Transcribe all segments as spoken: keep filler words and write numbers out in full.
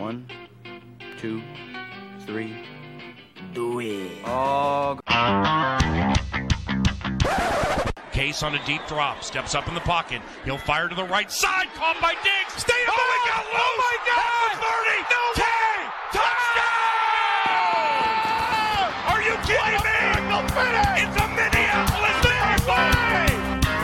One, two, three, do it. Oh. Case on a deep drop, steps up in the pocket. He'll fire to the right side, caught by Diggs. Stay up! Oh, he got loose! Oh my God! thirty! No way! Touchdown! Are you kidding me? It's a Minneapolis Miracle!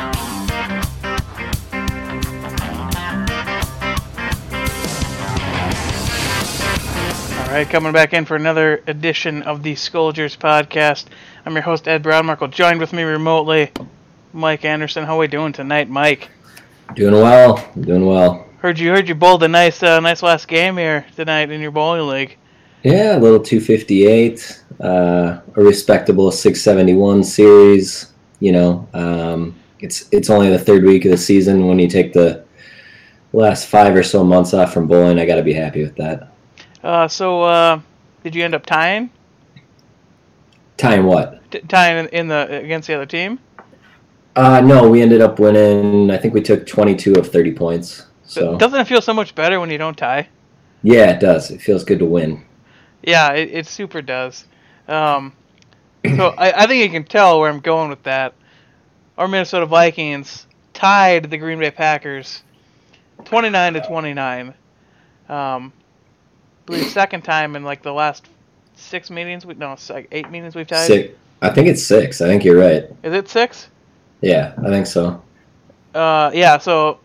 All right, coming back in for another edition of the Scolders podcast. I'm your host, Ed Brownmarkle. Joined with me remotely, Mike Anderson. How are we doing tonight, Mike? Doing well. Doing well. Heard you heard you bowled a nice uh, nice last game here tonight in your bowling league. Yeah, a little two fifty-eight, uh, a respectable six seventy-one series. You know, um, it's it's only the third week of the season. When you take the last five or so months off from bowling, I got to be happy with that. Uh, so, uh, did you end up tying? Tying what? T- tying in, in the against the other team? Uh, no, we ended up winning. I think we took twenty-two of thirty points. So doesn't it feel so much better when you don't tie? Yeah, it does. It feels good to win. Yeah, it, it super does. Um, so I, I think you can tell where I'm going with that. Our Minnesota Vikings tied the Green Bay Packers twenty-nine to twenty-nine. Um, I believe second time in like the last six meetings. We no, like eight meetings we've tied. Six. I think it's six. I think you're right. Is it six? Yeah, I think so. Uh, yeah. So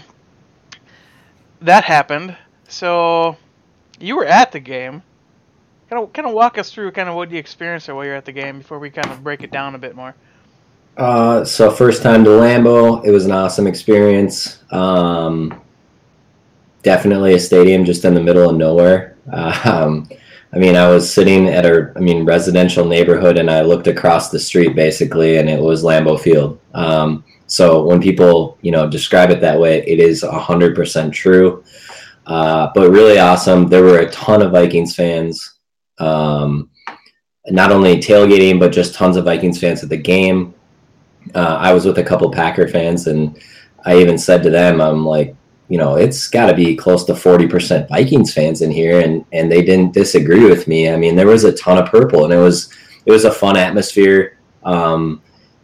that happened. So you were at the game. Kind of, kind of walk us through kind of what you experienced while you're at the game before we kind of break it down a bit more. Uh, so first time to Lambeau, it was an awesome experience. Um, definitely a stadium just in the middle of nowhere. Uh, um, I mean, I was sitting at a, I mean, residential neighborhood, and I looked across the street basically, and it was Lambeau Field. Um, so when people, you know, describe it that way, it is a hundred percent true. Uh, but really awesome. There were a ton of Vikings fans. Um, not only tailgating, but just tons of Vikings fans at the game. Uh, I was with a couple Packer fans, and I even said to them, I'm like, you know, it's got to be close to forty percent Vikings fans in here, and, and they didn't disagree with me. I mean, there was a ton of purple, and it was it was a fun atmosphere. Um,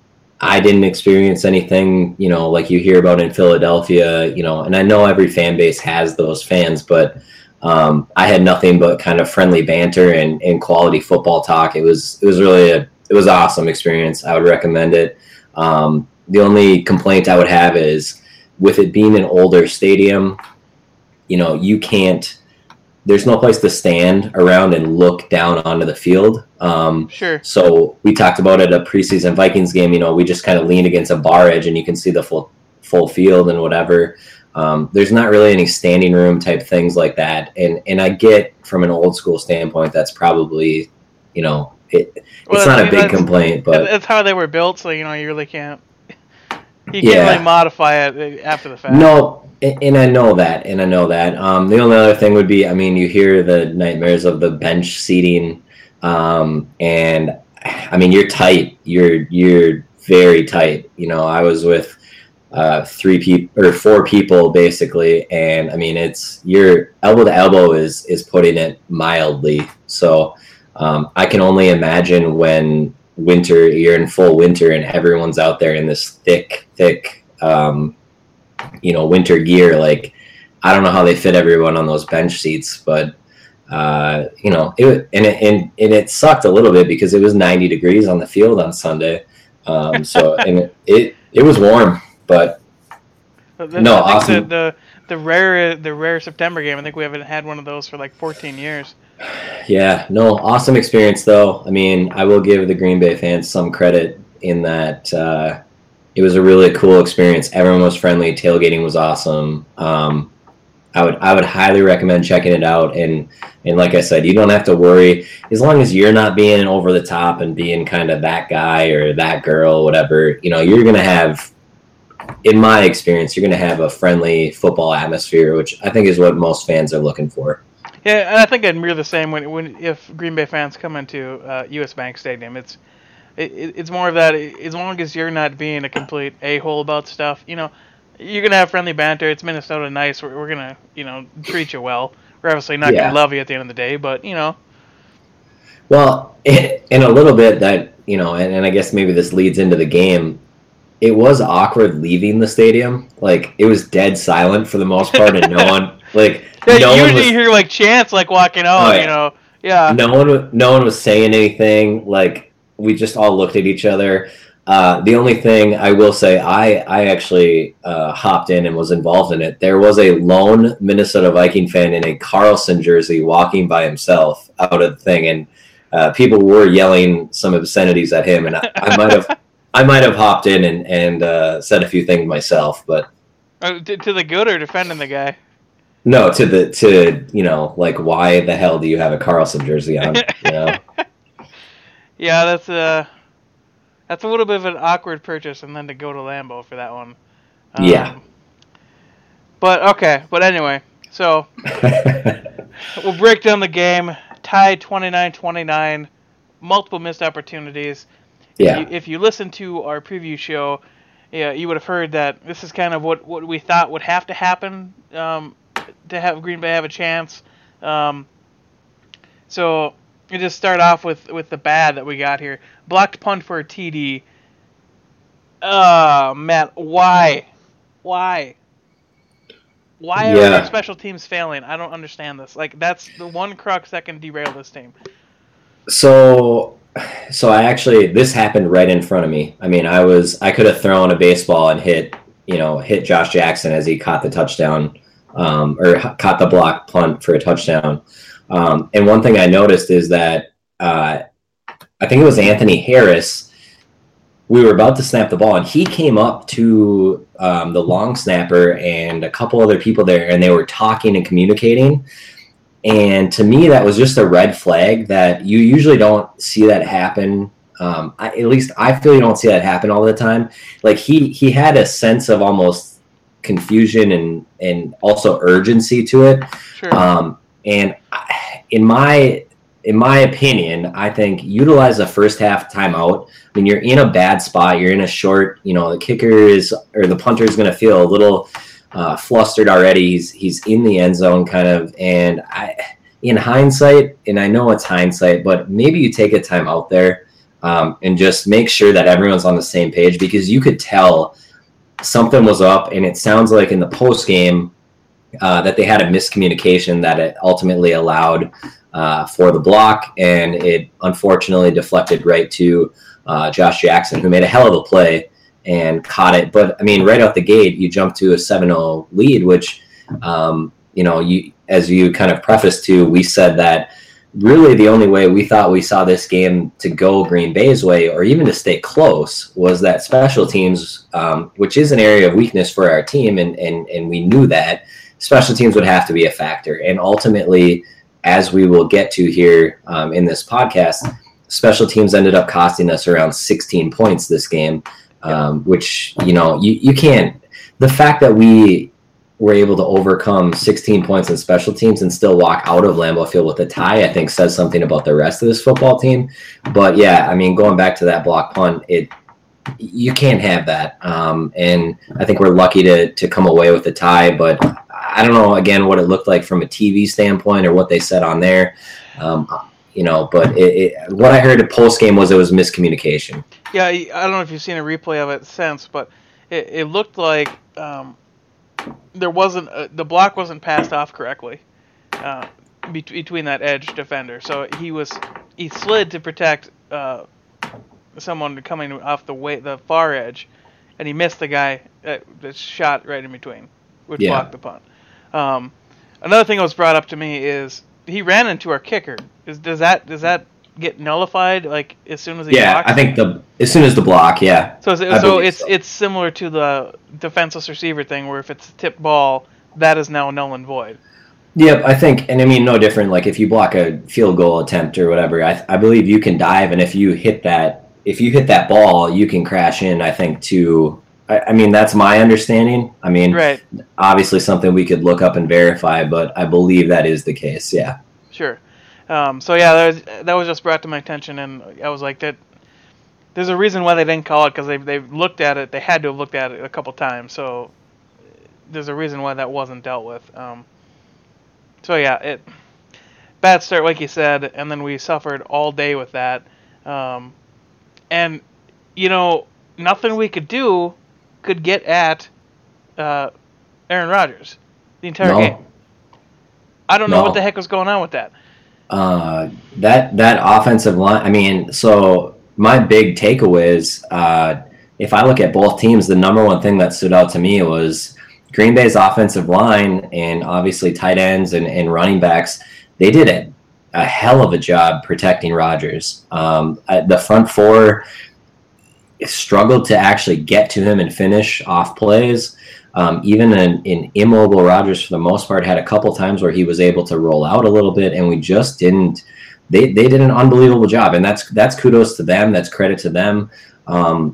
I didn't experience anything, you know, like you hear about in Philadelphia, you know, and I know every fan base has those fans, but um, I had nothing but kind of friendly banter and, and quality football talk. It was it was really a it was an awesome experience. I would recommend it. Um, the only complaint I would have is with it being an older stadium, you know, you can't, there's no place to stand around and look down onto the field. Um, sure. So we talked about it at a preseason Vikings game, you know, we just kind of leaned against a bar edge and you can see the full full field and whatever. Um, there's not really any standing room type things like that. And, and I get from an old school standpoint, that's probably, you know, it, well, it's not I mean, a big complaint, but that's how they were built. So, you know, you really can't, you can't yeah. really modify it after the fact. No, and I know that, and I know that. Um, the only other thing would be, I mean, you hear the nightmares of the bench seating, um, and I mean, you're tight. You're you're very tight. You know, I was with uh, three people or four people basically, and I mean, it's your elbow to elbow is is putting it mildly. So um, I can only imagine when winter, you're in full winter, and everyone's out there in this thick, thick. Um, you know, winter gear. Like, I don't know how they fit everyone on those bench seats, but uh, you know, it and it and, and it sucked a little bit because it was ninety degrees on the field on Sunday. Um, so and it, it it was warm, but the, no, I think awesome. The, the the rare the rare September game. I think we haven't had one of those for like fourteen years. Yeah, no, awesome experience though. I mean, I will give the Green Bay fans some credit in that. Uh, It was a really cool experience. Everyone was friendly. Tailgating was awesome. Um, I would I would highly recommend checking it out. And and like I said, you don't have to worry as long as you're not being over the top and being kind of that guy or that girl, whatever. You know, you're gonna have, in my experience, you're gonna have a friendly football atmosphere, which I think is what most fans are looking for. Yeah, and I think I'd mirror the same when when if Green Bay fans come into uh, U S Bank Stadium. It's It, it's more of that, as long as you're not being a complete a-hole about stuff, you know, you're going to have friendly banter. It's Minnesota nice. We're, we're going to, you know, treat you well. we're obviously not Yeah. going to love you at the end of the day, but, you know. Well, in a little bit that, you know, and, and I guess maybe this leads into the game, it was awkward leaving the stadium. Like, it was dead silent for the most part, and no one, like, Yeah, no usually one was, you hear, like, chants, like, walking out, Oh, yeah. you know. Yeah. no one, wa- no one was saying anything. Like, we just all looked at each other. Uh, the only thing I will say, I, I actually uh, hopped in and was involved in it. There was a lone Minnesota Viking fan in a Carlson jersey walking by himself out of the thing, and uh, people were yelling some obscenities at him, and I, I might have, I might have hopped in and and uh, said a few things myself, but Uh, to, to the good or defending the guy? no, to the to you know, like, why the hell do you have a Carlson jersey on? You know, Yeah, that's a, that's a little bit of an awkward purchase, and then to go to Lambeau for that one. Um, Yeah. But, okay, but anyway, so we'll break down the game. Tied twenty-nine twenty-nine, multiple missed opportunities. yeah, If you, if you listen to our preview show, yeah, you would have heard that this is kind of what, what we thought would have to happen um, to have Green Bay have a chance. Um, so we just start off with, with the bad that we got here. Blocked punt for a T D. Oh, man, why? Why? Why are Yeah. our special teams failing? I don't understand this. Like, that's the one crux that can derail this team. So, so I actually, this happened right in front of me. I mean, I was, I could have thrown a baseball and hit, you know, hit Josh Jackson as he caught the touchdown, um, or h- caught the block punt for a touchdown. Um, and one thing I noticed is that, uh, I think it was Anthony Harris. We were about to snap the ball, and he came up to um, the long snapper and a couple other people there, and they were talking and communicating. And to me, that was just a red flag that you usually don't see that happen. Um, I, at least I feel you don't see that happen all the time. Like, he he had a sense of almost confusion and and also urgency to it. Sure. Um, and I- in my in my opinion, I think utilize the first half timeout. I mean, you're in a bad spot. You're in a short. You know, the kicker is or the punter is going to feel a little uh, flustered already. He's he's in the end zone, kind of. And I, in hindsight, and I know it's hindsight, but maybe you take a time out there um, and just make sure that everyone's on the same page, because you could tell something was up, and it sounds like in the post game uh, that they had a miscommunication that it ultimately allowed uh, for the block, and it unfortunately deflected right to uh, Josh Jackson, who made a hell of a play and caught it. But I mean, right out the gate, you jump to a seven oh lead, which, um, you know, you, as you kind of prefaced to, we said that really the only way we thought we saw this game to go Green Bay's way, or even to stay close, was that special teams, um, which is an area of weakness for our team. And, and, and we knew that special teams would have to be a factor. And ultimately, as we will get to here um, in this podcast, special teams ended up costing us around sixteen points this game, um, which, you know, you, you can't, the fact that we were able to overcome sixteen points in special teams and still walk out of Lambeau Field with a tie, I think says something about the rest of this football team. But yeah, I mean, going back to that block punt, it, you can't have that. Um, and I think we're lucky to, to come away with a tie, but I don't know, again, what it looked like from a T V standpoint or what they said on there. Um, you know, but it, it, what I heard at post game was it was miscommunication. Yeah, I don't know if you've seen a replay of it since, but it, it looked like um, there wasn't a, the block wasn't passed off correctly uh, be- between that edge defender. So he was he slid to protect uh, someone coming off the way the far edge, and he missed the guy that, that shot right in between, which Yeah. blocked the punt. Um, another thing that was brought up to me is he ran into our kicker. Is, does that does that get nullified like as soon as he Yeah, blocks? I think the as soon as the block, yeah. So, so, I so believe it's so. it's similar to the defenseless receiver thing, where if it's a tipped ball, that is now null and void. Yep, I think, and I mean, no different. Like if you block a field goal attempt or whatever, I, I believe you can dive, and if you hit that, if you hit that ball, you can crash in. I think to, I, I mean, that's my understanding. I mean, Right. obviously something we could look up and verify, but I believe that is the case. Yeah. Sure. Um, so yeah, that was, that was just brought to my attention, and I was like, that. There's a reason why they didn't call it, because they they looked at it. They had to have looked at it a couple times. So there's a reason why that wasn't dealt with. Um, so yeah, it bad start like you said, and then we suffered all day with that. Um, and you know, nothing we could do could get at uh, Aaron Rodgers the entire No. game. I don't know No. what the heck was going on with that. Uh, that that offensive line. I mean, so my big takeaway is, uh, if I look at both teams, the number one thing that stood out to me was Green Bay's offensive line and obviously tight ends and, and running backs. They did a, a hell of a job protecting Rodgers. Um, the front four struggled to actually get to him and finish off plays. Um, even an, an immobile Rodgers, for the most part, had a couple times where he was able to roll out a little bit, and we just didn't. They they did an unbelievable job, and that's that's kudos to them. That's credit to them. Um,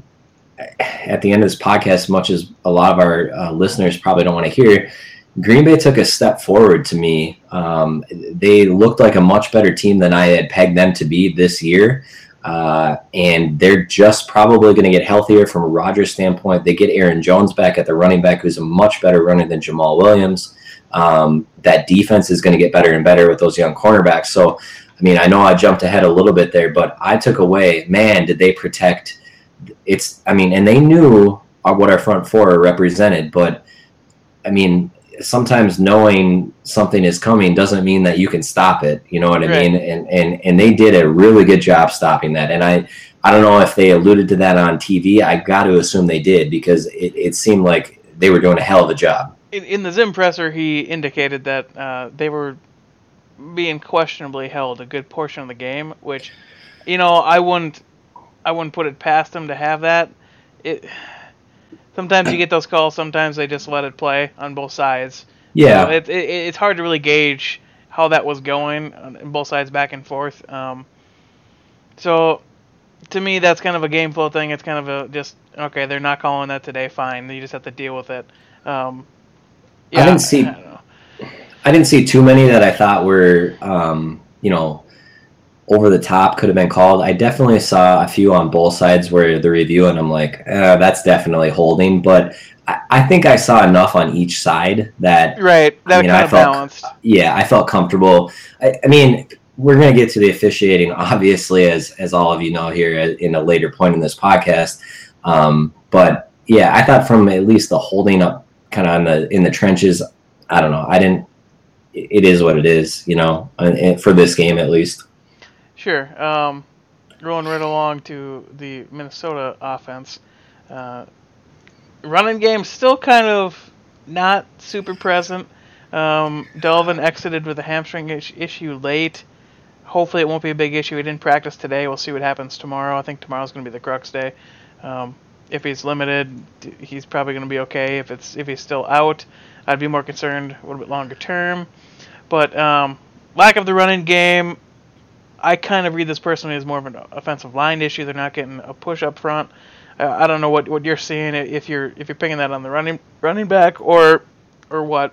at the end of this podcast, much as a lot of our uh, listeners probably don't want to hear, Green Bay took a step forward to me. Um, they looked like a much better team than I had pegged them to be this year. Uh, and they're just probably going to get healthier from a Rodgers standpoint. They get Aaron Jones back at the running back, who's a much better runner than Jamal Williams. Um, that defense is going to get better and better with those young cornerbacks. So, I mean, I know I jumped ahead a little bit there, but I took away, man, did they protect it's, I mean, and they knew what our front four represented, but I mean, sometimes knowing something is coming doesn't mean that you can stop it. You know what I Right. mean? And, and, and they did a really good job stopping that. And I, I don't know if they alluded to that on T V. I got to assume they did, because it, it seemed like they were doing a hell of a job. In, in the Zim presser, he indicated that uh, they were being questionably held a good portion of the game, which, you know, I wouldn't, I wouldn't put it past them to have that. It. Sometimes you get those calls. Sometimes they just let it play on both sides. Yeah. So it, it, it's hard to really gauge how that was going on both sides, back and forth. Um, so, to me, that's kind of a game flow thing. It's kind of a just, okay, they're not calling that today, fine. You just have to deal with it. Um, yeah, I didn't see. I don't know. I didn't see too many that I thought were, um, you know, over the top could have been called. I definitely saw a few on both sides where the review, and I'm like, eh, that's definitely holding. But I, I think I saw enough on each side that, Right, that I mean, kind I of felt, balanced. yeah, I felt comfortable. I, I mean, we're going to get to the officiating, obviously, as as all of you know here in a later point in this podcast. Um, but yeah, I thought from at least the holding up kind of in the in the trenches, I don't know. I didn't. It is what it is, you know, for this game at least. Sure. Um, rolling right along to the Minnesota offense. Uh, running game still kind of not super present. Um, Delvin exited with a hamstring is- issue late. Hopefully it won't be a big issue. He didn't practice today. We'll see what happens tomorrow. I think tomorrow's going to be the crux day. Um, if he's limited, he's probably going to be okay. If it's if he's still out, I'd be more concerned a little bit longer term. But um, lack of the running game, I kind of read this personally as more of an offensive line issue. They're not getting a push up front. Uh, I don't know what, what you're seeing, if you're if you're picking that on the running running back or or what.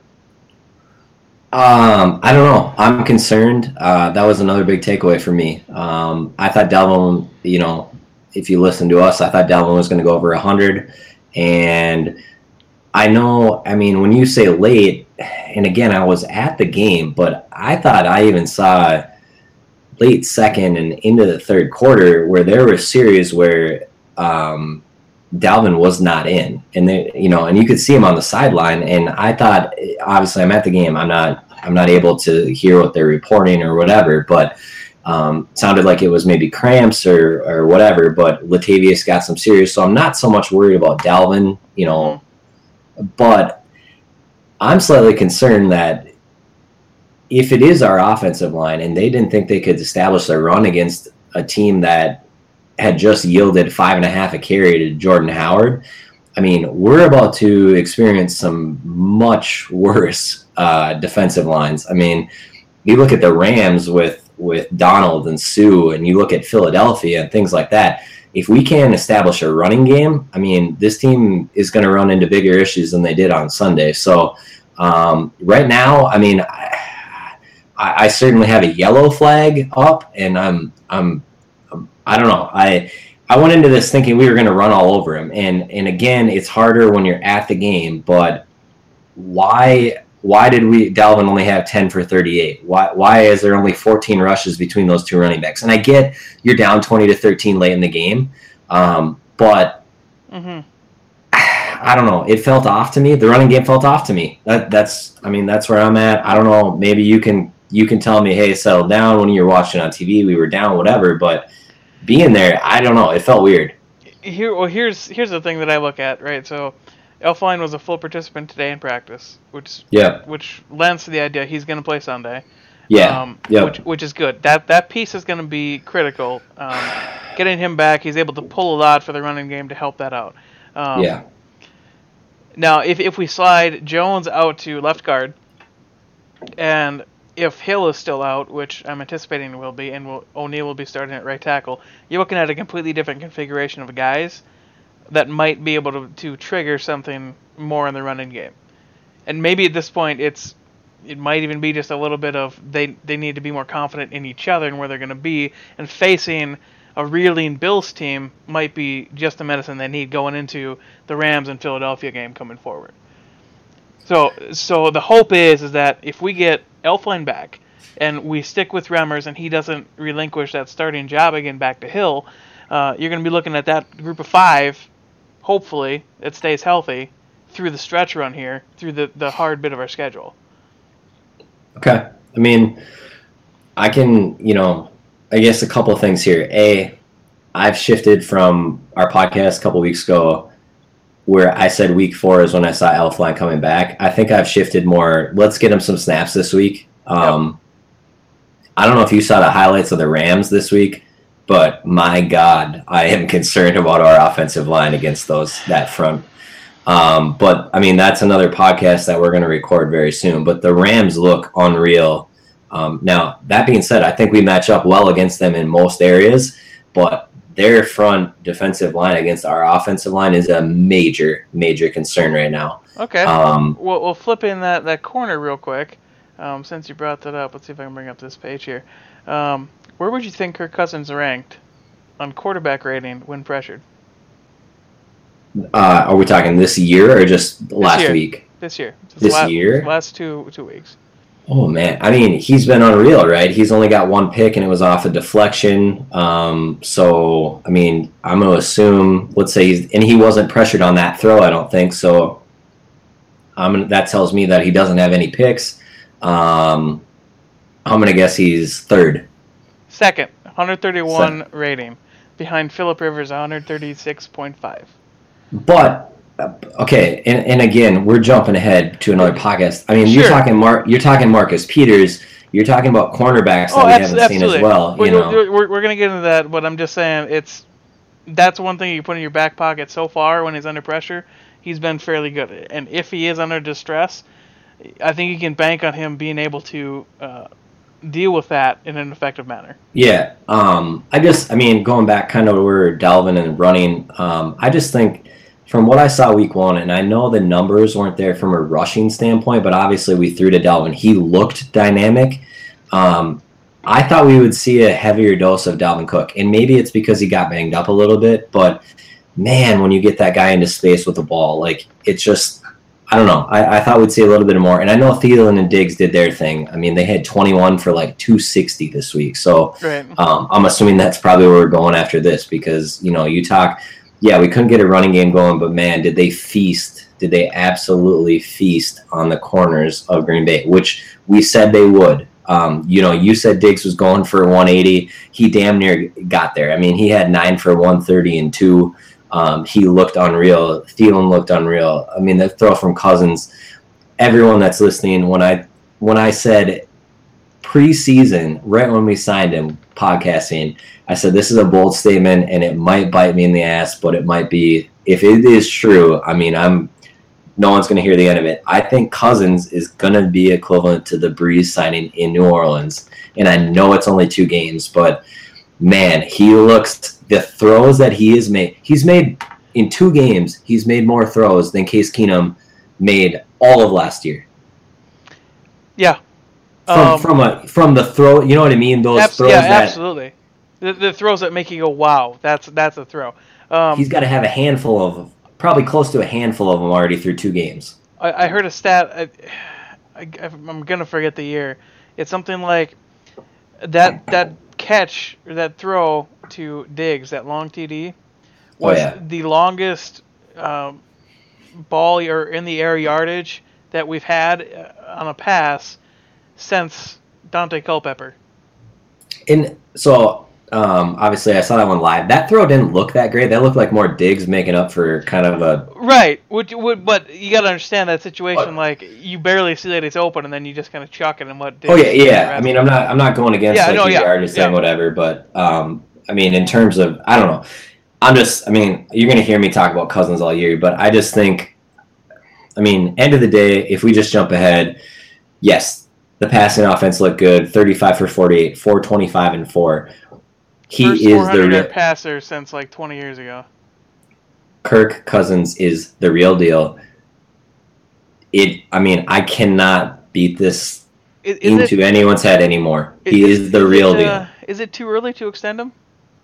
Um, I don't know. I'm concerned. Uh, that was another big takeaway for me. Um, I thought Dalvin, you know, if you listen to us, I thought Dalvin was going to go over one hundred. And I know, I mean, when you say late, and again, I was at the game, but I thought I even saw late second and into the third quarter where there were series where um, Dalvin was not in, and they, you know, and you could see him on the sideline. And I thought, obviously, I'm at the game. I'm not, I'm not able to hear what they're reporting or whatever, but um, it sounded like it was maybe cramps or or whatever. But Latavius got some serious, so I'm not so much worried about Dalvin, you know, but I'm slightly concerned that if it is our offensive line and they didn't think they could establish their run against a team that had just yielded five and a half a carry to Jordan Howard, I mean, we're about to experience some much worse uh, defensive lines. I mean, you look at the Rams with, with Donald and Sue, and you look at Philadelphia and things like that. If we can't establish a running game, I mean, this team is going to run into bigger issues than they did on Sunday. So um, right now, I mean, I, I certainly have a yellow flag up, and I'm, I'm, I don't know. I, I went into this thinking we were going to run all over him, and and again, it's harder when you're at the game. But why, why did we Dalvin only have ten for thirty-eight? Why why is there only fourteen rushes between those two running backs? And I get you're down twenty to thirteen late in the game, um, but mm-hmm. I don't know. It felt off to me. The running game felt off to me. That that's I mean that's where I'm at. I don't know. Maybe you can you can tell me, hey, settle down when you're watching on T V. We were down, whatever. But being there, I don't know. It felt weird. Here, well, here's here's the thing that I look at, right? So, Elflein was a full participant today in practice, which yeah. which lends to the idea he's going to play Sunday. Yeah. Um, yep. Which which is good. That that piece is going to be critical. Um, getting him back, he's able to pull a lot for the running game to help that out. Um, yeah. Now, if if we slide Jones out to left guard, and if Hill is still out, which I'm anticipating will be, and will, O'Neal will be starting at right tackle, you're looking at a completely different configuration of guys that might be able to, to trigger something more in the running game. And maybe at this point, it's it might even be just a little bit of they, they need to be more confident in each other and where they're going to be, and facing a reeling Bills team might be just the medicine they need going into the Rams and Philadelphia game coming forward. So so the hope is is that if we get Elflein back and we stick with Remmers and he doesn't relinquish that starting job again back to Hill, uh, you're going to be looking at that group of five, hopefully, it stays healthy through the stretch run here, through the, the hard bit of our schedule. Okay. I mean, I can, you know, I guess a couple of things here. A, I've shifted from our podcast a couple weeks ago where I said week four is when I saw Elflein coming back. I think I've shifted more. Let's get him some snaps this week. Um, yep. I don't know if you saw the highlights of the Rams this week, but my God, I am concerned about our offensive line against those that front. Um, but I mean, that's another podcast that we're going to record very soon. But the Rams look unreal. Um, now, that being said, I think we match up well against them in most areas, but their front defensive line against our offensive line is a major, major concern right now. Okay. Um, we'll, we'll flip in that, that corner real quick. Um, since you brought that up, let's see if I can bring up this page here. Um, where would you think Kirk Cousins ranked on quarterback rating when pressured? Uh, are we talking this year or just last year. week? This year. This la- year? Last two two weeks. Oh, man. I mean, he's been unreal, right? He's only got one pick, and it was off a deflection. Um, so, I mean, I'm going to assume, let's say, he's, and he wasn't pressured on that throw, I don't think. So, I'm gonna, that tells me that he doesn't have any picks. Um, I'm going to guess he's third. Second, one thirty-one Second. rating. Behind Phillip Rivers, one thirty-six point five. But okay, and, and again, we're jumping ahead to another podcast. I mean, Sure. you're talking Mark, you're talking Marcus Peters, you're talking about cornerbacks that Oh, we abs- haven't absolutely. seen as well. We're, You know, we're, we're, we're going to get into that, but I'm just saying it's that's one thing you put in your back pocket so far when he's under pressure. He's been fairly good. And if he is under distress, I think you can bank on him being able to uh, deal with that in an effective manner. yeah. Um, I just, I mean, going back kind of where Dalvin and running, um, I just think from what I saw week one, and I know the numbers weren't there from a rushing standpoint, but obviously we threw to Dalvin. He looked dynamic. Um, I thought we would see a heavier dose of Dalvin Cook, and maybe it's because he got banged up a little bit, but man, when you get that guy into space with the ball, like it's just, I don't know. I, I thought we'd see a little bit more, and I know Thielen and Diggs did their thing. I mean, they had twenty-one for like two sixty this week, so Right. um, I'm assuming that's probably where we're going after this because, you know, you talk, yeah, we couldn't get a running game going, but man, did they feast, did they absolutely feast on the corners of Green Bay, which we said they would. Um, you know, you said Diggs was going for one eighty. He damn near got there. I mean, he had nine for one thirty and two. Um, he looked unreal. Thielen looked unreal. I mean, the throw from Cousins, everyone that's listening, when I when I said preseason, right when we signed him, podcasting, I said this is a bold statement and it might bite me in the ass, but it might be, if it is true, I mean, I'm no one's going to hear the end of it. I think Cousins is going to be equivalent to the Breeze signing in New Orleans. And I know it's only two games, but man, he looks, the throws that he has made, he's made in two games, he's made more throws than Case Keenum made all of last year. Yeah. From, Um, from a from the throw, you know what I mean? Those abs- throws yeah, that absolutely. The, the throws that make you go, wow, that's that's a throw. Um, he's got to have a handful of, probably close to a handful of them already through two games. I, I heard a stat. I, I, I'm gonna forget the year. It's something like that that catch or that throw to Diggs, that long T D, was Oh, yeah. the longest um, ball or in the air yardage that we've had uh, on a pass since Dante Culpepper. And so, um, obviously, I saw that one live. That throw didn't look that great. That looked like more Diggs making up for kind of a Right, which would, but you got to understand that situation. Like you barely see that it's open, and then you just kind of chuck it and let. Oh yeah, yeah. I mean, I'm not, I'm not going against Yeah, like no, you yeah, are just saying yeah. whatever, but um, I mean, in terms of, I don't know. I'm just, I mean, you're gonna hear me talk about Cousins all year, but I just think, I mean, end of the day, if we just jump ahead, yes, the passing offense looked good, thirty-five for forty-eight, four twenty-five and four. He First is the four hundred real yard passer since like twenty years ago. Kirk Cousins is the real deal. It, I mean, I cannot beat this Is, is into it, anyone's head anymore. is, He is the is real it, deal. Uh, is it too early to extend him?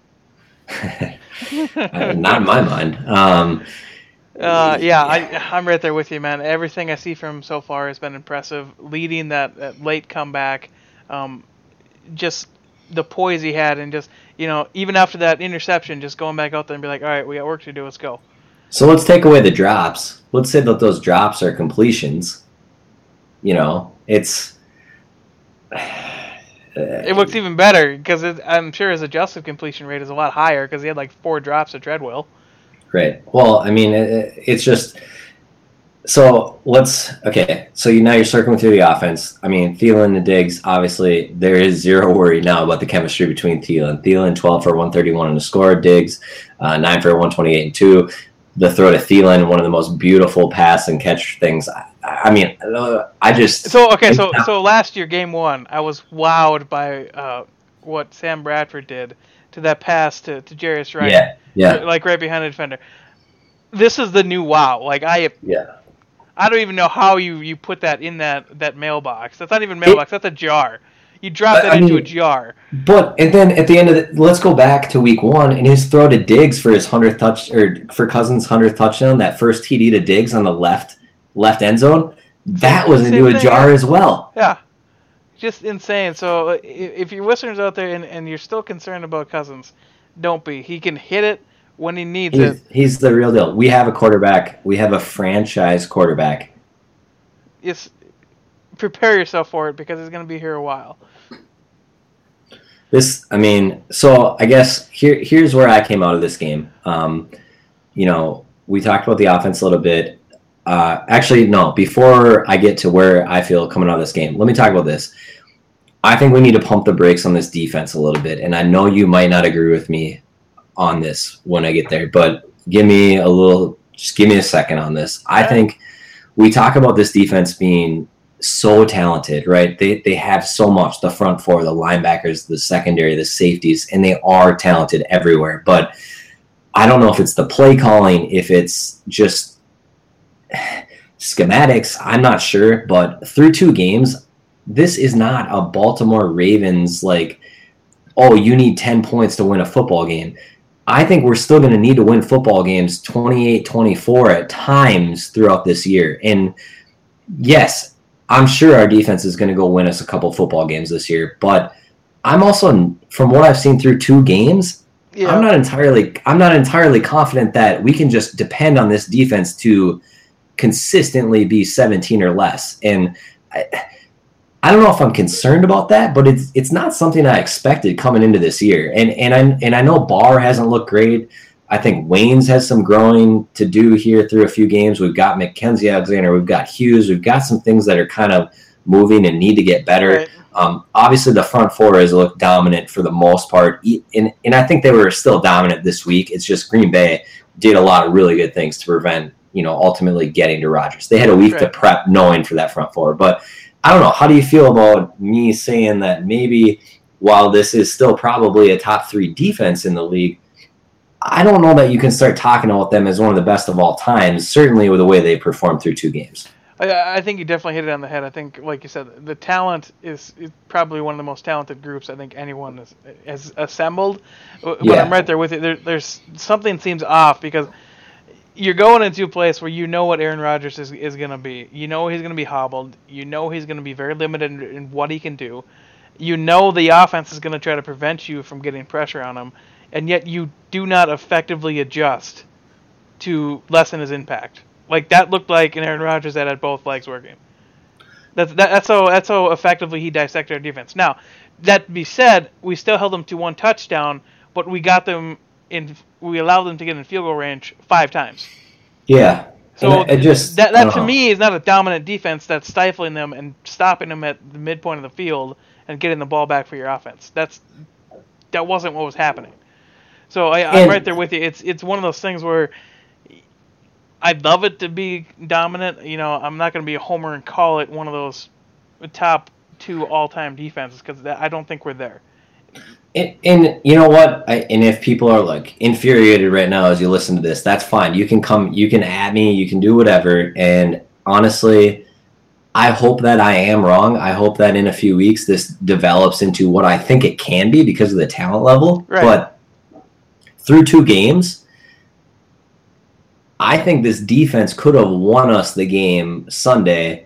Not in my mind. Um, Uh, yeah, I, I'm right there with you, man. Everything I see from him so far has been impressive. Leading that, that late comeback, um, just the poise he had, and just, you know, even after that interception, just going back out there and be like, all right, we got work to do, let's go. So let's take away the drops. Let's say that those drops are completions. You know, it's. It looks even better because I'm sure his adjusted completion rate is a lot higher because he had like four drops at Treadwell. Right. Well, I mean, it, it's just. So let's. Okay. So you, now you're circling through the offense. I mean, Thielen and Diggs, obviously, there is zero worry now about the chemistry between Thielen. Thielen, twelve for one thirty-one on the score. Diggs, uh, nine for one twenty-eight and two. The throw to Thielen, one of the most beautiful pass and catch things. I, I mean, uh, I just. So, okay, so so last year, game one, I was wowed by uh, what Sam Bradford did to that pass to, to Jarius Wright. Yeah. Yeah. Like right behind the defender. This is the new wow. Like, I. Yeah. I don't even know how you, you put that in that, that mailbox. That's not even mailbox. It, that's a jar. You drop that I into mean, a jar. But and then at the end of the, let's go back to week one and his throw to Diggs for his hundredth touch or for Cousins' hundredth touchdown. That first T D to Diggs on the left left end zone. That was into a jar as well. Yeah, just insane. So if your listeners out there and, and you're still concerned about Cousins, don't be. He can hit it when he needs he's, it. He's the real deal. We have a quarterback. We have a franchise quarterback. It's prepare yourself for it because it's going to be here a while. This, I mean, so I guess here here's where I came out of this game. Um, you know, we talked about the offense a little bit. Uh, actually, no, before I get to where I feel coming out of this game, let me talk about this. I think we need to pump the brakes on this defense a little bit, and I know you might not agree with me on this when I get there, but give me a little, just give me a second on this. I think we talk about this defense being so talented, right? They they have so much, the front four, the linebackers, the secondary, the safeties, and they are talented everywhere. But I don't know if it's the play calling, if it's just schematics, I'm not sure. But through two games, this is not a Baltimore Ravens like, oh, you need ten points to win a football game. I think we're still going to need to win football games twenty-eight twenty-four at times throughout this year. And yes, I'm sure our defense is going to go win us a couple football games this year, but I'm also, from what I've seen through two games, yeah. I'm not entirely, I'm not entirely confident that we can just depend on this defense to consistently be seventeen or less. And I, I don't know if I'm concerned about that, but it's it's not something I expected coming into this year. And and I and I know Barr hasn't looked great. I think Waynes has some growing to do here through a few games. We've got Mackenzie Alexander, we've got Hughes, we've got some things that are kind of moving and need to get better. Right. Um, obviously, the front four has looked dominant for the most part, and and I think they were still dominant this week. It's just Green Bay did a lot of really good things to prevent, you know, ultimately getting to Rodgers. They had a week right. to prep knowing for that front four, but I don't know. How do you feel about me saying that maybe while this is still probably a top three defense in the league, I don't know that you can start talking about them as one of the best of all time, certainly with the way they performed through two games. I, I think you definitely hit it on the head. I think, like you said, the talent is, is probably one of the most talented groups I think anyone has, has assembled. But yeah. I'm right there with you. There, there's something seems off because you're going into a place where you know what Aaron Rodgers is, is going to be. You know he's going to be hobbled. You know he's going to be very limited in, in what he can do. You know the offense is going to try to prevent you from getting pressure on him, and yet you do not effectively adjust to lessen his impact. Like, that looked like an Aaron Rodgers that had both legs working. That's that, that's how that's how effectively he dissected our defense. Now, that be said, we still held them to one touchdown, but we got them in. We allowed them to get in field goal range five times. Yeah. So it just that that to me is not a dominant defense that's stifling them and stopping them at the midpoint of the field and getting the ball back for your offense. That's that wasn't what was happening. So I, I'm And- right there with you. It's it's one of those things where I'd love it to be dominant. You know, I'm not going to be a homer and call it one of those top two all-time defenses because I don't think we're there. And, and you know what? I, and if people are like infuriated right now as you listen to this, that's fine. You can come, you can at me, you can do whatever. And honestly, I hope that I am wrong. I hope that in a few weeks this develops into what I think it can be because of the talent level. Right. But through two games, I think this defense could have won us the game Sunday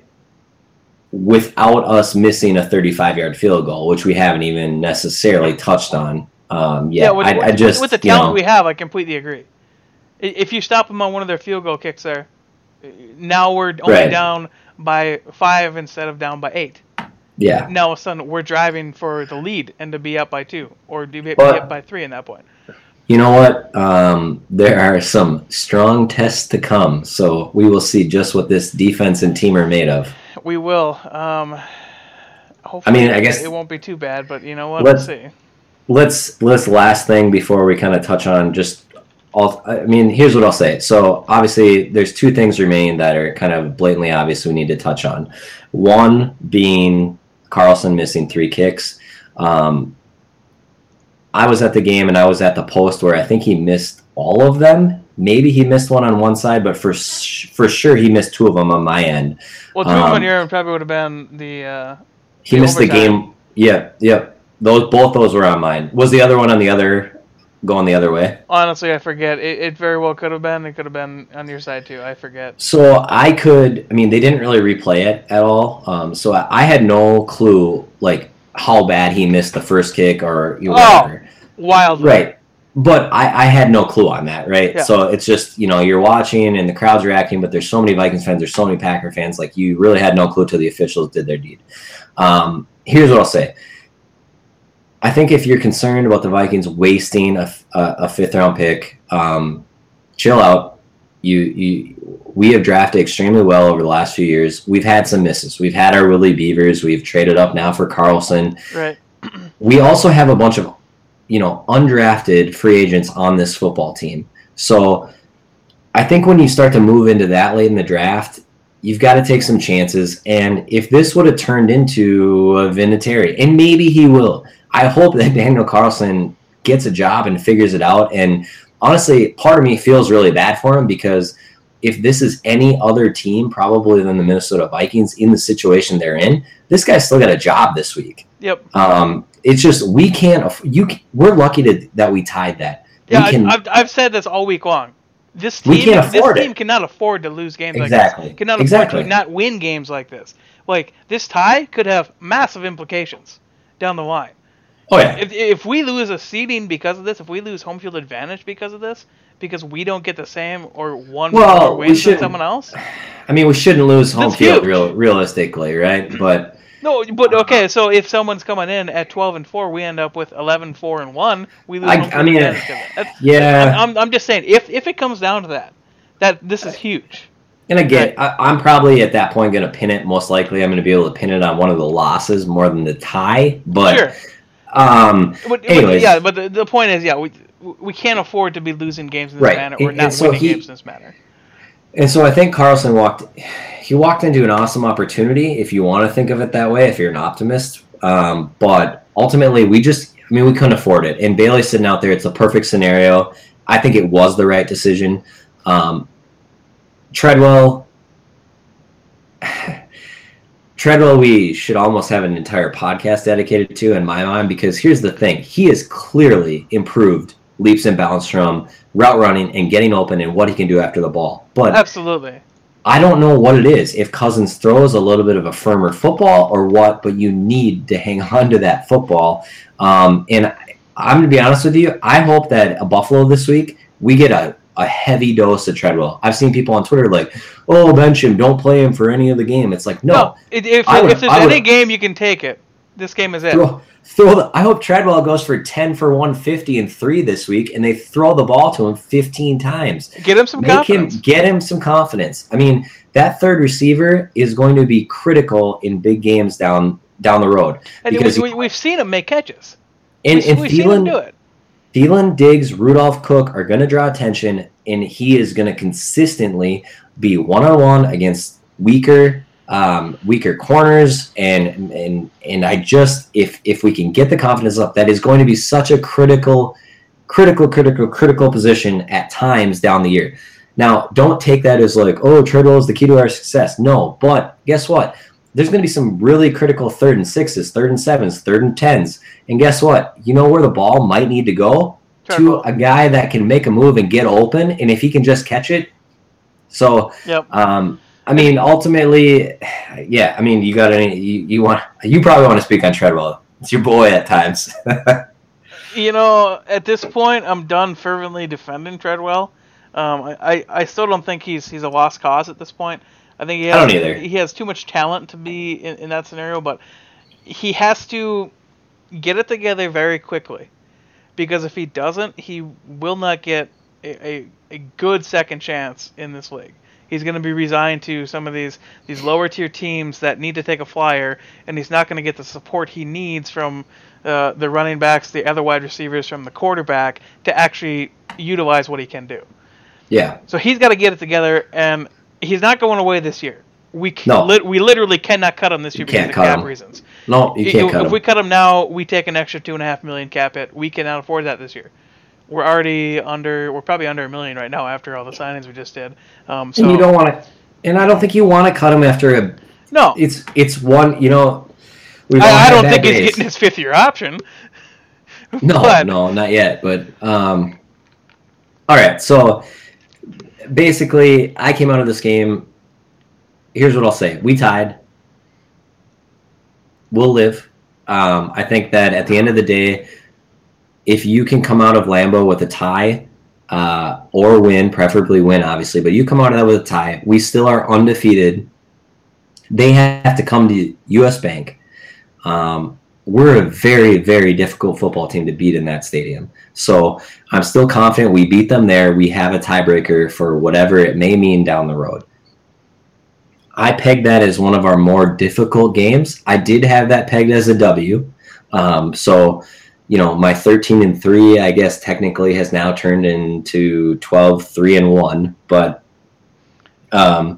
without us missing a thirty-five-yard field goal, which we haven't even necessarily touched on. Um, yeah, Yeah, with, I, with, I just with the you talent know, we have, I completely agree. I- If you stop them on one of their field goal kicks there, now we're only Right. down by five instead of down by eight. yeah. Now all of a sudden we're driving for the lead and to be up by two or to be, be But- up by three in that point. You know what? Um, there are some strong tests to come, so we will see just what this defense and team are made of. We will. Um, hopefully, I mean, I guess- it won't be too bad, but you know what? Let's- We'll see. Let's let's last thing before we kind of touch on just all. I mean, here's what I'll say. So obviously, there's two things remaining that are kind of blatantly obvious we need to touch on. One being Carlson missing three kicks. Um, I was at the game and I was at the post where I think he missed all of them. Maybe he missed one on one side, but for sh- for sure he missed two of them on my end. Well, two of them Um, on your end probably would have been the. Uh, He the missed the overtime. game. Yep, yep. Those both those were on mine. Was the other one on the other going the other way? Honestly, I forget. It, it very well could have been. It could have been on your side too. I forget. So I could. I mean, they didn't really replay it at all. Um, so I, I had no clue like how bad he missed the first kick or you know, Oh. whatever. Wildly. Right. But I, I had no clue on that, right? Yeah. So it's just, you know, you're watching and the crowd's reacting, but there's so many Vikings fans, there's so many Packer fans, like you really had no clue till the officials did their deed. Um, here's what I'll say. I think if you're concerned about the Vikings wasting a, a, a fifth round pick, um, chill out. You, you, we have drafted extremely well over the last few years. We've had some misses. We've had our Willie Beavers. We've traded up now for Carlson. Right. We also have a bunch of, you know, undrafted free agents on this football team. So I think when you start to move into that late in the draft, you've got to take some chances. And if this would have turned into a Vinatieri, and maybe he will, I hope that Daniel Carlson gets a job and figures it out. And honestly, part of me feels really bad for him because if this is any other team, probably than the Minnesota Vikings in the situation they're in, this guy's still got a job this week. Yep. Um, it's just we can't. aff- You c- we're lucky to, that we tied that. Yeah, we can, I, I've I've said this all week long. This team, We can't afford this it. team cannot afford to lose games Exactly. like this. Cannot Exactly. afford to not win games like this. Like this tie could have massive implications down the line. oh yeah, If if we lose a seeding because of this, if we lose home field advantage because of this, because we don't get the same or one Well, more we wins than shouldn't- someone else. I mean we shouldn't lose home That's field huge. real, realistically, right? But No, but okay. So if someone's coming in at twelve and four, we end up with eleven four and one. We lose I- home field I mean, advantage. 'cause of it. That's- yeah. I'm I'm just saying if if it comes down to that, that this is huge. and again, I, I'm probably at that point going to pin it. Most likely, I'm going to be able to pin it on one of the losses more than the tie. But Sure. um, But, but anyways, yeah, but the, the point is, yeah, we we can't afford to be losing games in this Right. manner or And- not and so winning he- games in this manner. And so I think Carlson walked. He walked into an awesome opportunity, if you want to think of it that way, if you're an optimist. Um, but ultimately, we just, I mean, we couldn't afford it. And Bailey's sitting out there. It's a perfect scenario. I think it was the right decision. Um, Treadwell, Treadwell, we should almost have an entire podcast dedicated to, in my mind, because here's the thing: he has clearly improved leaps and bounds from route running and getting open and what he can do after the ball. But absolutely. I don't know what it is. If Cousins throws a little bit of a firmer football or what, but you need to hang on to that football. Um, and I'm going to be honest with you. I hope that a Buffalo this week, we get a, a heavy dose of Treadwell. I've seen people on Twitter like, oh, bench him. Don't play him for any of the game. It's like, no. no if, if, would, if there's any game you can take it, this game is it. Throw, throw the, I hope Treadwell goes for ten for one fifty and three this week, and they throw the ball to him fifteen times. Get him some Make confidence. Him, get him some confidence. I mean, that third receiver is going to be critical in big games down down the road. And because we, we've seen him make catches. And, we've, and we've Thielen, seen him do it. Thielen, Diggs, Rudolph, Cook are going to draw attention, and he is going to consistently be one-on-one against weaker um, weaker corners. And and and I just, if if we can get the confidence up, that is going to be such a critical, critical, critical, critical position at times down the year. Now, don't take that as like, oh, Treadwell is the key to our success. No, but guess what? There's going to be some really critical third and sixes, third and sevens, third and tens. And guess what? You know where the ball might need to go? Treadwell. To a guy that can make a move and get open. And if he can just catch it. So, yep. um, I mean, ultimately, yeah, I mean, you got any, you, you want, you probably want to speak on Treadwell. It's your boy at times. You know, at this point, I'm done fervently defending Treadwell. Um, I, I still don't think he's he's a lost cause at this point. I think he has, I don't either. He has too much talent to be in, in that scenario, but he has to get it together very quickly. Because if he doesn't, he will not get a, a, a good second chance in this league. He's going to be resigned to some of these, these lower tier teams that need to take a flyer, and he's not going to get the support he needs from uh, the running backs, the other wide receivers, from the quarterback to actually utilize what he can do. Yeah. So he's got to get it together, and he's not going away this year. We can, no. li- we literally cannot cut him this year because of cap him. reasons. No, you can't if, cut if him. we cut him now, we take an extra two and a half million cap hit. We cannot afford that this year. We're already under. We're probably under a million right now after all the signings we just did. Um, so and you don't want to. And I don't think you want to cut him after a. No. It's it's one. You know. I, I don't think days. he's getting his fifth year option. No, but. no, not yet. But um. All right, so. Basically, I came out of this game. Here's what I'll say: we tied. We'll live. Um, I think that at the end of the day, if you can come out of Lambeau with a tie uh, or win, preferably win, obviously, but you come out of that with a tie, we still are undefeated. They have to come to U S Bank. Um, we're a very, very difficult football team to beat in that stadium. So I'm still confident we beat them there. We have a tiebreaker for whatever it may mean down the road. I pegged that as one of our more difficult games. I did have that pegged as a W. Um, so, you know, my thirteen and three, I guess technically has now turned into twelve, three and one. But um,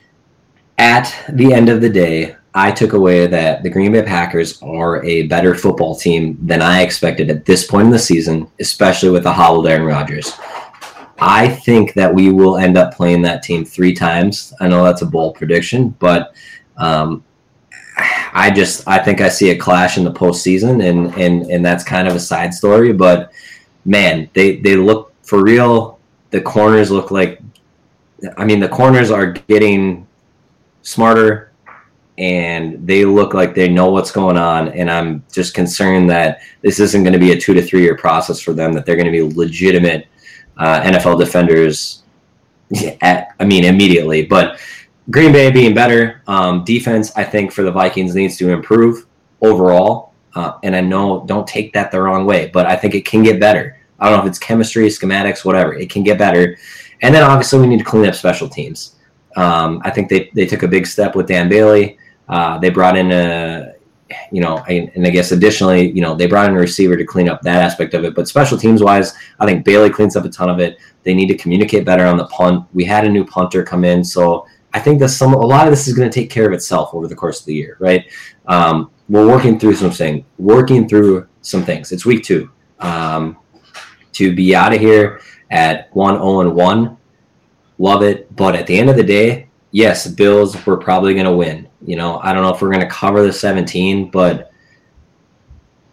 at the end of the day, I took away that the Green Bay Packers are a better football team than I expected at this point in the season, especially with the hobbled Aaron Rodgers. I think that we will end up playing that team three times. I know that's a bold prediction, but um, I just I think I see a clash in the postseason, and and and that's kind of a side story. But man, they they look for real. The corners look like, I mean, the corners are getting smarter. And they look like they know what's going on, and I'm just concerned that this isn't going to be a two to three year process for them, that they're going to be legitimate uh, N F L defenders at, I mean, immediately. But Green Bay being better, um, defense, I think, for the Vikings needs to improve overall. Uh, and I know, don't take that the wrong way, but I think it can get better. I don't know if it's chemistry, schematics, whatever. It can get better. And then obviously we need to clean up special teams. Um, I think they, they took a big step with Dan Bailey. Uh, they brought in a, you know, and I guess additionally, you know, they brought in a receiver to clean up that aspect of it. But special teams wise, I think Bailey cleans up a ton of it. They need to communicate better on the punt. We had a new punter come in, so I think that some a lot of this is going to take care of itself over the course of the year, right? Um, we're working through some things, working through some things. It's week two. Um, to be out of here at one oh and one, love it. But at the end of the day, yes, Bills, we're probably going to win. You know, I don't know if we're going to cover the seventeen, but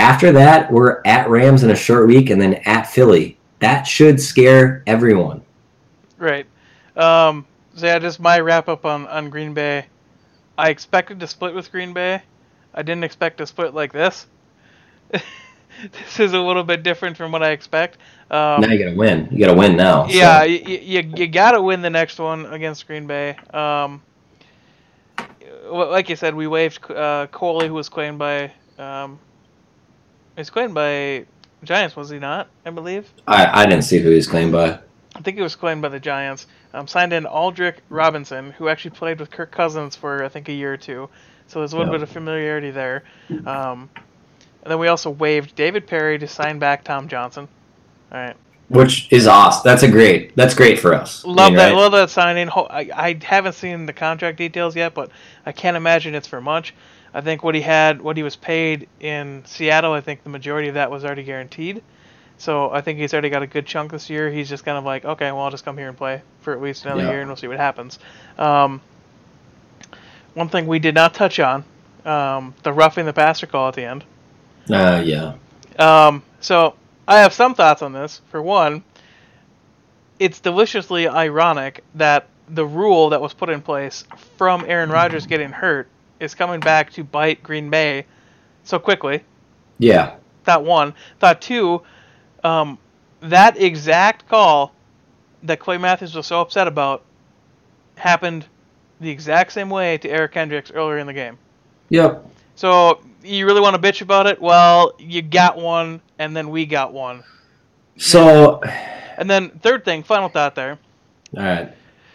after that, we're at Rams in a short week and then at Philly. That should scare everyone. Right. Um, so yeah, just my wrap up on, on Green Bay. I expected to split with Green Bay. I didn't expect to split like this. This is a little bit different from what I expect. Um, now you got to win. You got to win now. Yeah, so. you, you, you got to win the next one against Green Bay. Um, like you said, we waived uh, Coley, who was claimed by um, he was claimed by Giants, was he not? I believe. I, I didn't see who he was claimed by. I think he was claimed by the Giants. Um, signed in Aldrick Robinson, who actually played with Kirk Cousins for I think a year or two. So there's a little Yep. bit of familiarity there. Um, and then we also waived David Perry to sign back Tom Johnson. All right. Which is awesome. That's a great. That's great for us. Love I mean, that. right? Love that signing. Ho- I, I haven't seen the contract details yet, but I can't imagine it's for much. I think what he had, what he was paid in Seattle, I think the majority of that was already guaranteed. So I think he's already got a good chunk this year. He's just kind of like, okay, well, I'll just come here and play for at least another Yeah. year, and we'll see what happens. Um, one thing we did not touch on, um, the roughing the passer call at the end. Uh, yeah. Um, so I have some thoughts on this. For one, it's deliciously ironic that the rule that was put in place from Aaron Rodgers getting hurt is coming back to bite Green Bay so quickly. Yeah. Thought one. Thought two, um, that exact call that Clay Matthews was so upset about happened the exact same way to Eric Kendricks earlier in the game. Yep. So you really want to bitch about it? Well, you got one, and then we got one. So. And then third thing, final thought there. All right.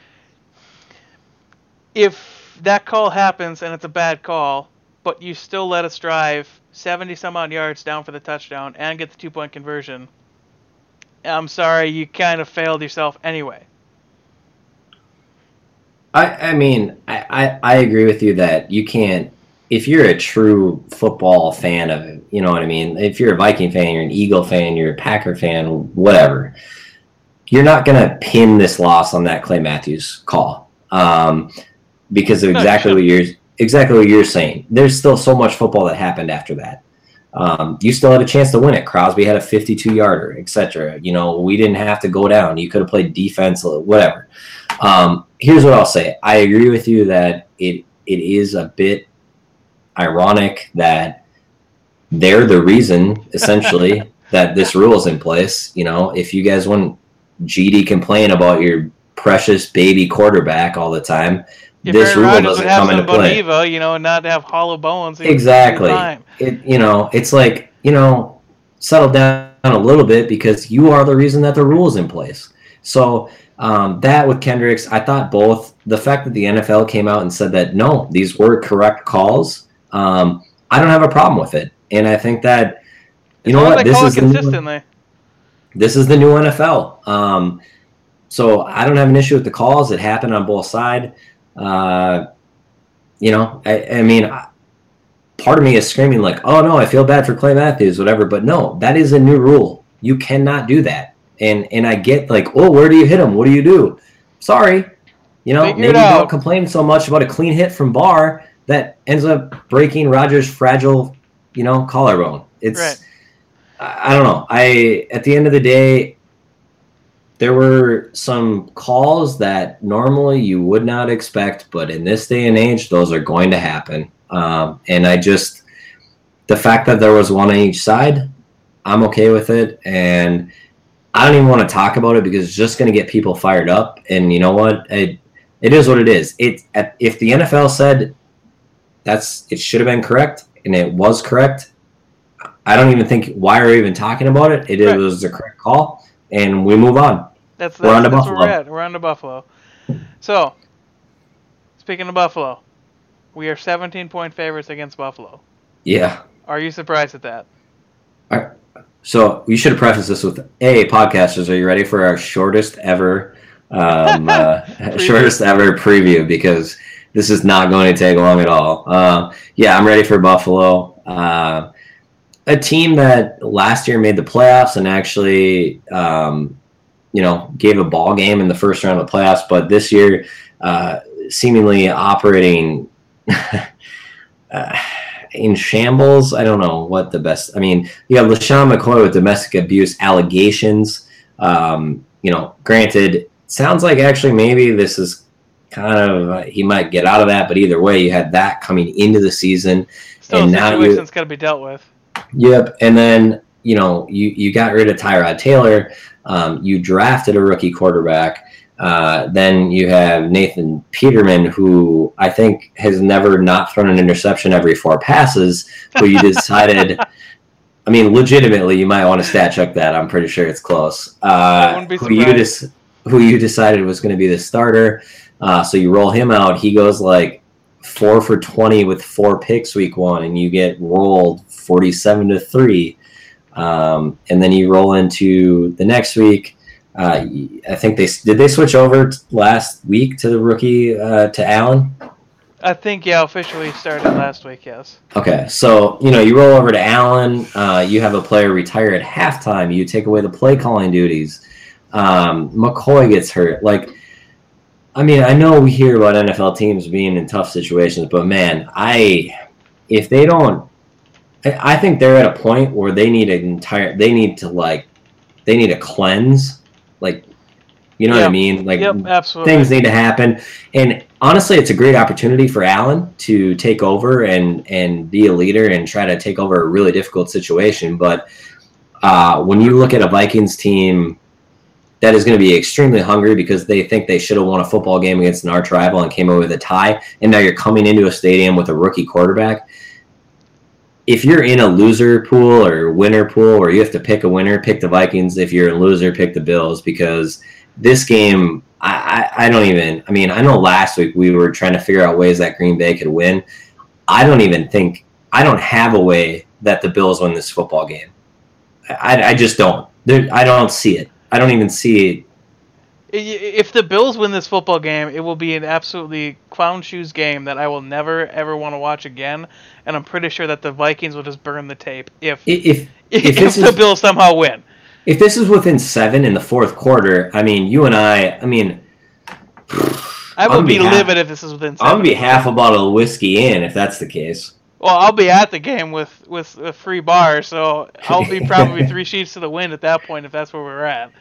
If that call happens and it's a bad call, but you still let us drive seventy some odd yards down for the touchdown and get the two point conversion, I'm sorry, you kind of failed yourself anyway. I, I mean, I, I, I agree with you that you can't, if you're a true football fan of it, you know what I mean? If you're a Viking fan, you're an Eagle fan, you're a Packer fan, whatever, you're not going to pin this loss on that Clay Matthews call. Um, because of exactly what you're exactly what you're saying. There's still so much football that happened after that. Um, you still had a chance to win it. Crosby had a fifty-two yarder, et cetera. You know, we didn't have to go down. You could have played defense, whatever. Um, here's what I'll say. I agree with you that it it is a bit ironic that they're the reason, essentially, that this rule is in place. You know, if you guys want G D complain about your precious baby quarterback all the time, If this Aaron rule Rodgers doesn't would have come into some play. Boniva, you know, and not have hollow bones. Exactly. Time. It you know, it's like, you know, settle down a little bit because you are the reason that the rule is in place. So um, that with Kendricks, I thought both the fact that the N F L came out and said that no, these were correct calls. Um, I don't have a problem with it, and I think that you As know long as what they this call is it the new, consistently. this is the new N F L. Um, so I don't have an issue with the calls. It happened on both sides. Uh, you know, I, I mean, part of me is screaming like, oh no, I feel bad for Clay Matthews, whatever. But no, that is a new rule. You cannot do that. And and I get like, oh, where do you hit him? What do you do? Sorry. You know, Figure maybe it out. don't complain so much about a clean hit from Barr that ends up breaking Rodgers' fragile, you know, collarbone. It's, Right. I, I don't know. I at the end of the day, there were some calls that normally you would not expect, but in this day and age, those are going to happen. Um, and I just, the fact that there was one on each side, I'm okay with it. And I don't even want to talk about it because it's just going to get people fired up. And you know what? It, it is what it is. It, if the N F L said that's, it should have been correct and it was correct, I don't even think, why are we even talking about it? It, Right. it was the correct call and we move on. That's, that's, We're on to that's where Buffalo. we're at. We're on to Buffalo. So, speaking of Buffalo, we are seventeen-point favorites against Buffalo. Yeah. Are you surprised at that? All right. So we should have prefaced this with, hey, podcasters, are you ready for our shortest ever, um, uh, shortest ever preview? Because this is not going to take long at all. Uh, yeah, I'm ready for Buffalo. Uh, a team that last year made the playoffs and actually, um, you know, gave a ball game in the first round of the playoffs, but this year, uh, seemingly operating uh, in shambles. I don't know what the best. I mean, you have LaShawn McCoy with domestic abuse allegations. Um, you know, granted, sounds like actually maybe this is kind of uh, he might get out of that, but either way, you had that coming into the season, Still and a now situation you, that's got to be dealt with. Yep, and then you know you you got rid of Tyrod Taylor. Um, you drafted a rookie quarterback. Uh, then you have Nathan Peterman, who I think has never not thrown an interception every four passes, who you decided, I mean, legitimately, you might want to stat check that. I'm pretty sure it's close. Uh, who, you dis- who you decided was going to be the starter. Uh, so you roll him out. He goes like four for twenty with four picks week one, and you get rolled forty-seven to three. Um, and then you roll into the next week. Uh, I think they did they switch over last week to the rookie uh, to Allen. I think yeah, officially started last week. Yes. Okay, so you know you roll over to Allen. Uh, you have a player retire at halftime. You take away the play calling duties. Um, McCoy gets hurt. Like, I mean, I know we hear about N F L teams being in tough situations, but man, I if they don't, I, I think they're at a point where they need an entire. They need to like, they need a cleanse. Like, you know yep. what I mean? Like, yep, absolutely. Things need to happen. And honestly, it's a great opportunity for Allen to take over and, and be a leader and try to take over a really difficult situation. But uh, when you look at a Vikings team that is going to be extremely hungry because they think they should have won a football game against an arch rival and came away with a tie, and now you're coming into a stadium with a rookie quarterback, if you're in a loser pool or winner pool, or you have to pick a winner, pick the Vikings. If you're a loser, pick the Bills, because this game, I, I, I don't even, I mean, I know last week we were trying to figure out ways that Green Bay could win. I don't even think, I don't have a way that the Bills win this football game. I, I just don't. There, I don't see it. I don't even see it. If the Bills win this football game, it will be an absolutely clown shoes game that I will never ever want to watch again. And I'm pretty sure that the Vikings will just burn the tape if if if, if, if the is, Bills somehow win. If this is within seven in the fourth quarter, I mean, you and I, I mean, I will be half, livid if this is within seven. I'm gonna be half a bottle of whiskey in if that's the case. Well, I'll be at the game with with a free bar, so I'll be probably three sheets to the wind at that point if that's where we're at.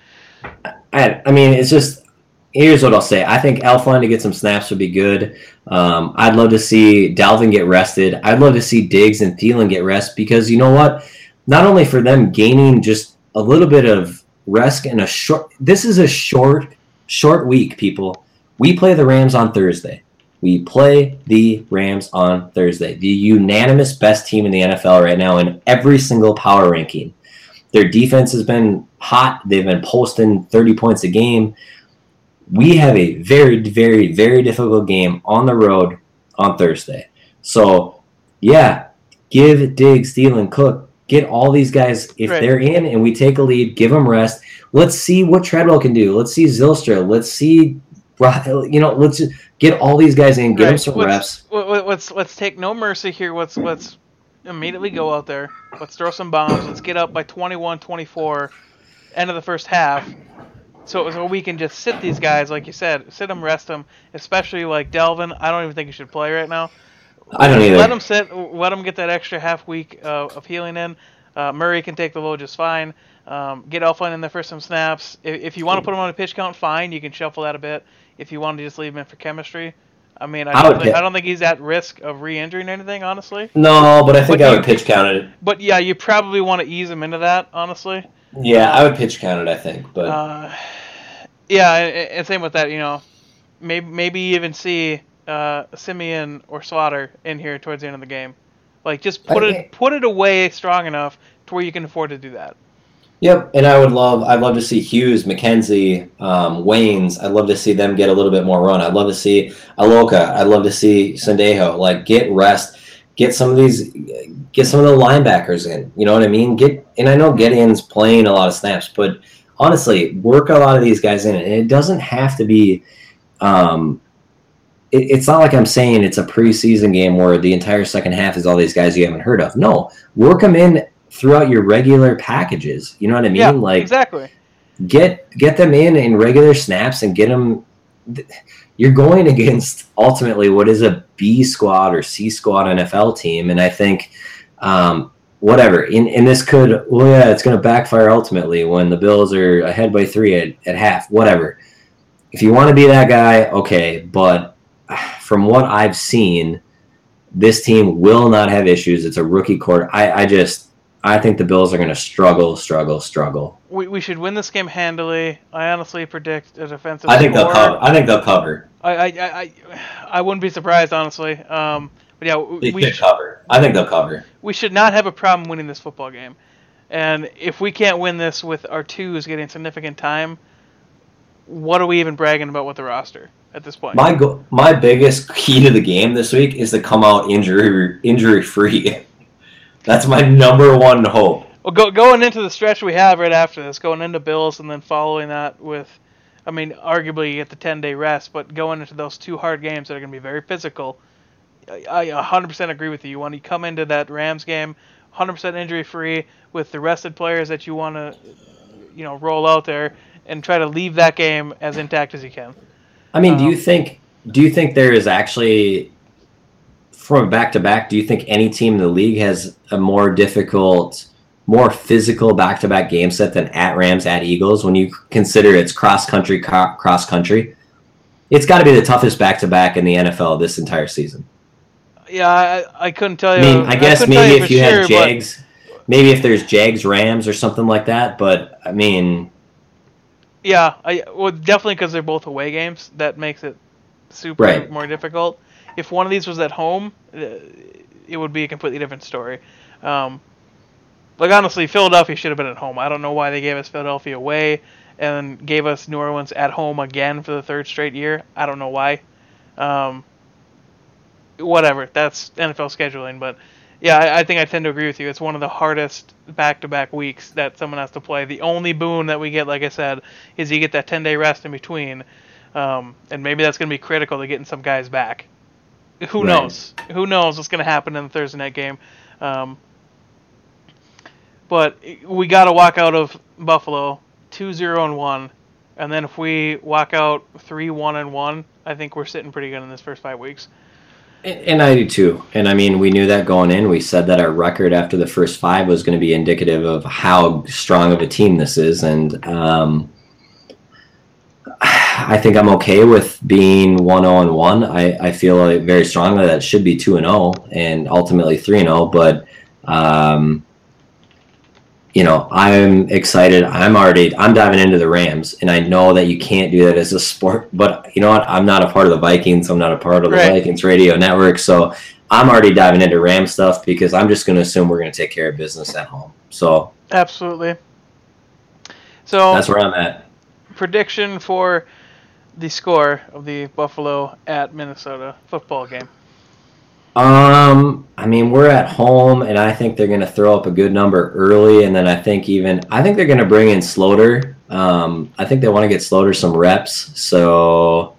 I, I mean, it's just, here's what I'll say. I think Elflein to get some snaps would be good. Um, I'd love to see Dalvin get rested. I'd love to see Diggs and Thielen get rest, because you know what? Not only for them gaining just a little bit of rest in a short, this is a short, short week, people. We play the Rams on Thursday. We play the Rams on Thursday. The unanimous best team in the N F L right now in every single power ranking. Their defense has been hot. They've been posting thirty points a game. We have a very, very, very difficult game on the road on Thursday. So, yeah, give Diggs, Thielen, Cook, get all these guys. If right. they're in and we take a lead, give them rest. Let's see what Treadwell can do. Let's see Zylstra. Let's see, you know, let's just get all these guys in, give right. them some let's, reps. Let's let's take no mercy here. Let's let's immediately go out there. Let's throw some bombs. Let's get up by twenty-one twenty-four, end of the first half. So, so we can just sit these guys, like you said, sit them, rest them, especially like Dalvin. I don't even think he should play right now. I don't either. Let him sit. Let him get that extra half week uh, of healing in. Uh, Murray can take the load just fine. Um, get Elflein in there for some snaps. If, if you want to put him on a pitch count, fine. You can shuffle that a bit. If you want to just leave him in for chemistry, I mean, I don't, I think, I don't think he's at risk of re-injuring anything, honestly. No, but I think but I would you, pitch count it. But yeah, you probably want to ease him into that, honestly. Yeah, I would pitch count it, I think. But uh, yeah, and, and same with that, you know, maybe maybe even see uh, Simeon or Slaughter in here towards the end of the game. Like, just put I, it put it away strong enough to where you can afford to do that. Yep, and I would love I'd love to see Hughes, McKenzie, um, Waynes. I'd love to see them get a little bit more run. I'd love to see Aloka. I'd love to see Sendejo. Like, get rest, get some of these, get some of the linebackers in. You know what I mean? Get and I know Gideon's playing a lot of snaps, but honestly, work a lot of these guys in. And it doesn't have to be. Um, it, it's not like I'm saying it's a preseason game where the entire second half is all these guys you haven't heard of. No, work them in throughout your regular packages. You know what I mean? Yeah, like exactly. Get get them in in regular snaps and get them. you're going against ultimately what is a B squad or C squad N F L team. And I think, um, whatever, in, and this could, well, yeah, it's going to backfire ultimately when the Bills are ahead by three at, at half, whatever. If you want to be that guy, okay. But from what I've seen, this team will not have issues. It's a rookie quarter. I, I just, I think the Bills are going to struggle, struggle, struggle. We we should win this game handily. I honestly predict a defensive I think score. they'll cover. I think they'll cover. I I, I, I wouldn't be surprised, honestly. Um, but yeah, They we should cover. I think they'll cover. we should not have a problem winning this football game. And if we can't win this with our twos getting significant time, what are we even bragging about with the roster at this point? My go- my biggest key to the game this week is to come out injury injury free. That's my number one hope. Well, go, going into the stretch we have right after this, going into Bills and then following that with, I mean, arguably you get the ten-day rest, but going into those two hard games that are going to be very physical, I, I one hundred percent agree with you. You want to come into that Rams game one hundred percent injury-free with the rested players that you want to, you know, roll out there and try to leave that game as intact as you can. I mean, do Um, you think do you think there is actually, from back to back, do you think any team in the league has a more difficult, more physical back to back game set than at Rams, at Eagles? When you consider it's cross country, co- cross country, it's got to be the toughest back to back in the N F L this entire season. Yeah, I, I couldn't tell I you. mean, I guess couldn't tell maybe if for you sure, had Jags, maybe if there's Jags Rams or something like that. But I mean, yeah, I well definitely because they're both away games. That makes it super Right. more difficult. If one of these was at home, uh, it would be a completely different story. Um, like honestly, Philadelphia should have been at home. I don't know why they gave us Philadelphia away and gave us New Orleans at home again for the third straight year. I don't know why. Um, whatever, that's N F L scheduling, but yeah, I, I think I tend to agree with you. It's one of the hardest back-to-back weeks that someone has to play. The only boon that we get, like I said, is you get that ten-day rest in between, um, and maybe that's going to be critical to getting some guys back. Who Right. knows? Who knows what's going to happen in the Thursday night game? Um, but we got to walk out of Buffalo two zero and one, and then if we walk out three one and one, I think we're sitting pretty good in this first five weeks. and I do too. And I mean, we knew that going in. We said that our record after the first five was going to be indicative of how strong of a team this is. And um, I think I'm okay with being one oh and one. I, I feel like very strongly that it should be two and oh and ultimately three and oh. But, um, you know, I'm excited. I'm already, I'm diving into the Rams, and I know that you can't do that as a sport, but you know what? I'm not a part of the Vikings. I'm not a part of the Right. Vikings radio network. So I'm already diving into Ram stuff because I'm just going to assume we're going to take care of business at home. So Absolutely. So that's where I'm at. prediction for the score of the Buffalo at Minnesota football game. Um, I mean, we're at home, and I think they're going to throw up a good number early, and then I think even I think they're going to bring in Slaughter. Um, I think they want to get Slaughter some reps, so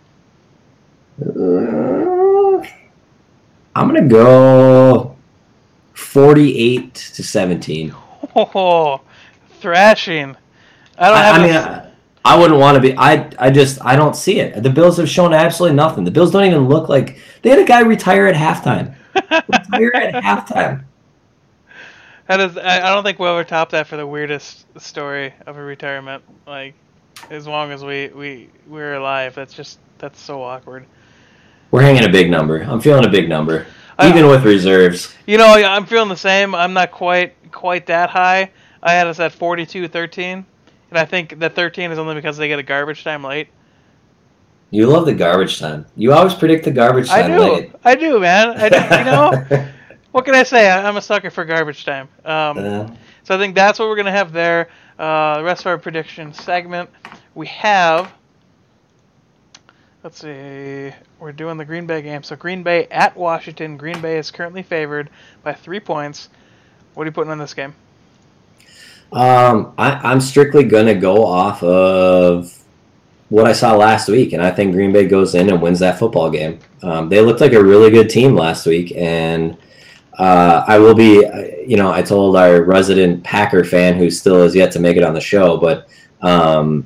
uh, I'm going to go forty-eight to seventeen. Oh, thrashing! I don't I, have. I a- mean, I, I wouldn't want to be. I I just I don't see it. The Bills have shown absolutely nothing. The Bills don't even look like they had a guy retire at halftime. Retire at halftime. That is, I I don't think we'll ever top that for the weirdest story of a retirement. Like, as long as we we we're alive, that's just that's so awkward. We're hanging a big number. I'm feeling a big number, I- even with reserves. You know, yeah, I'm feeling the same. I'm not quite quite that high. I had us at forty-two thirteen, and I think that thirteen is only because they get a garbage time late. You love the garbage time. You always predict the garbage I time do, late. I do, man. I do, you know, what can I say? I, I'm a sucker for garbage time. Um, Uh, So I think that's what we're going to have there. Uh, the rest of our prediction segment, we have, let's see, we're doing the Green Bay game. So Green Bay at Washington. Green Bay is currently favored by three points. What are you putting on this game? um, I, I'm strictly gonna go off of what I saw last week, and I think Green Bay goes in and wins that football game. Um, they looked like a really good team last week, and uh, I will be, you know, I told our resident Packer fan who still has yet to make it on the show, but um,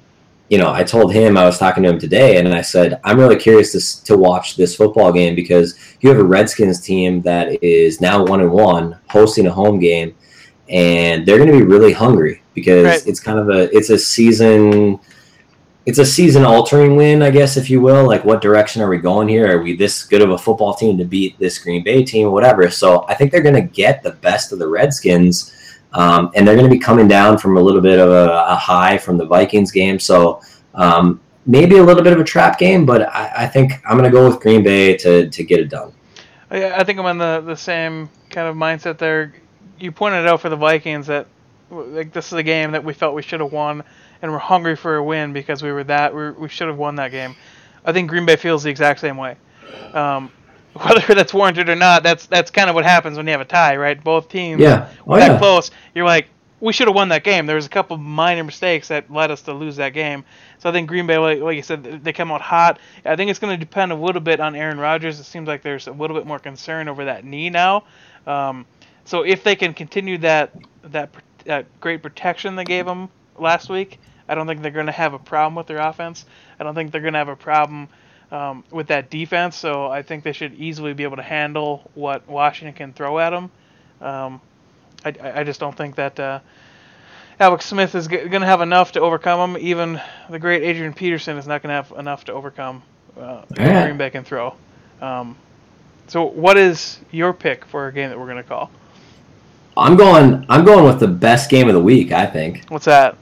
you know, I told him, I was talking to him today, and I said, I'm really curious to, to watch this football game because you have a Redskins team that is now one and one, hosting a home game, and they're going to be really hungry because right. it's kind of a it's a season it's a season altering win, I guess, if you will. Like, what direction are we going here? Are we this good of a football team to beat this Green Bay team, whatever? So I think they're going to get the best of the Redskins, um, and they're going to be coming down from a little bit of a, a high from the Vikings game. So um, maybe a little bit of a trap game, but I, I think I'm going to go with Green Bay to to get it done. I think I'm on the, the same kind of mindset there. You pointed out for the Vikings that like this is a game that we felt we should have won, and we're hungry for a win because we were that we, we should have won that game. I think Green Bay feels the exact same way. Um, whether that's warranted or not, that's that's kind of what happens when you have a tie, right? Both teams yeah. oh, that yeah. close. You're like, we should have won that game. There was a couple minor mistakes that led us to lose that game. So I think Green Bay, like, like you said, they come out hot. I think it's going to depend a little bit on Aaron Rodgers. It seems like there's a little bit more concern over that knee now. Um, so if they can continue that that uh, great protection they gave him last week, I don't think they're going to have a problem with their offense. I don't think they're going to have a problem um, with that defense. So I think they should easily be able to handle what Washington can throw at them. Um, I, I just don't think that uh, Alex Smith is g- going to have enough to overcome him. Even the great Adrian Peterson is not going to have enough to overcome uh, yeah. Green Bay can throw. Um, so what is your pick for a game that we're going to call? I'm going. I'm going with the best game of the week, I think. What's that?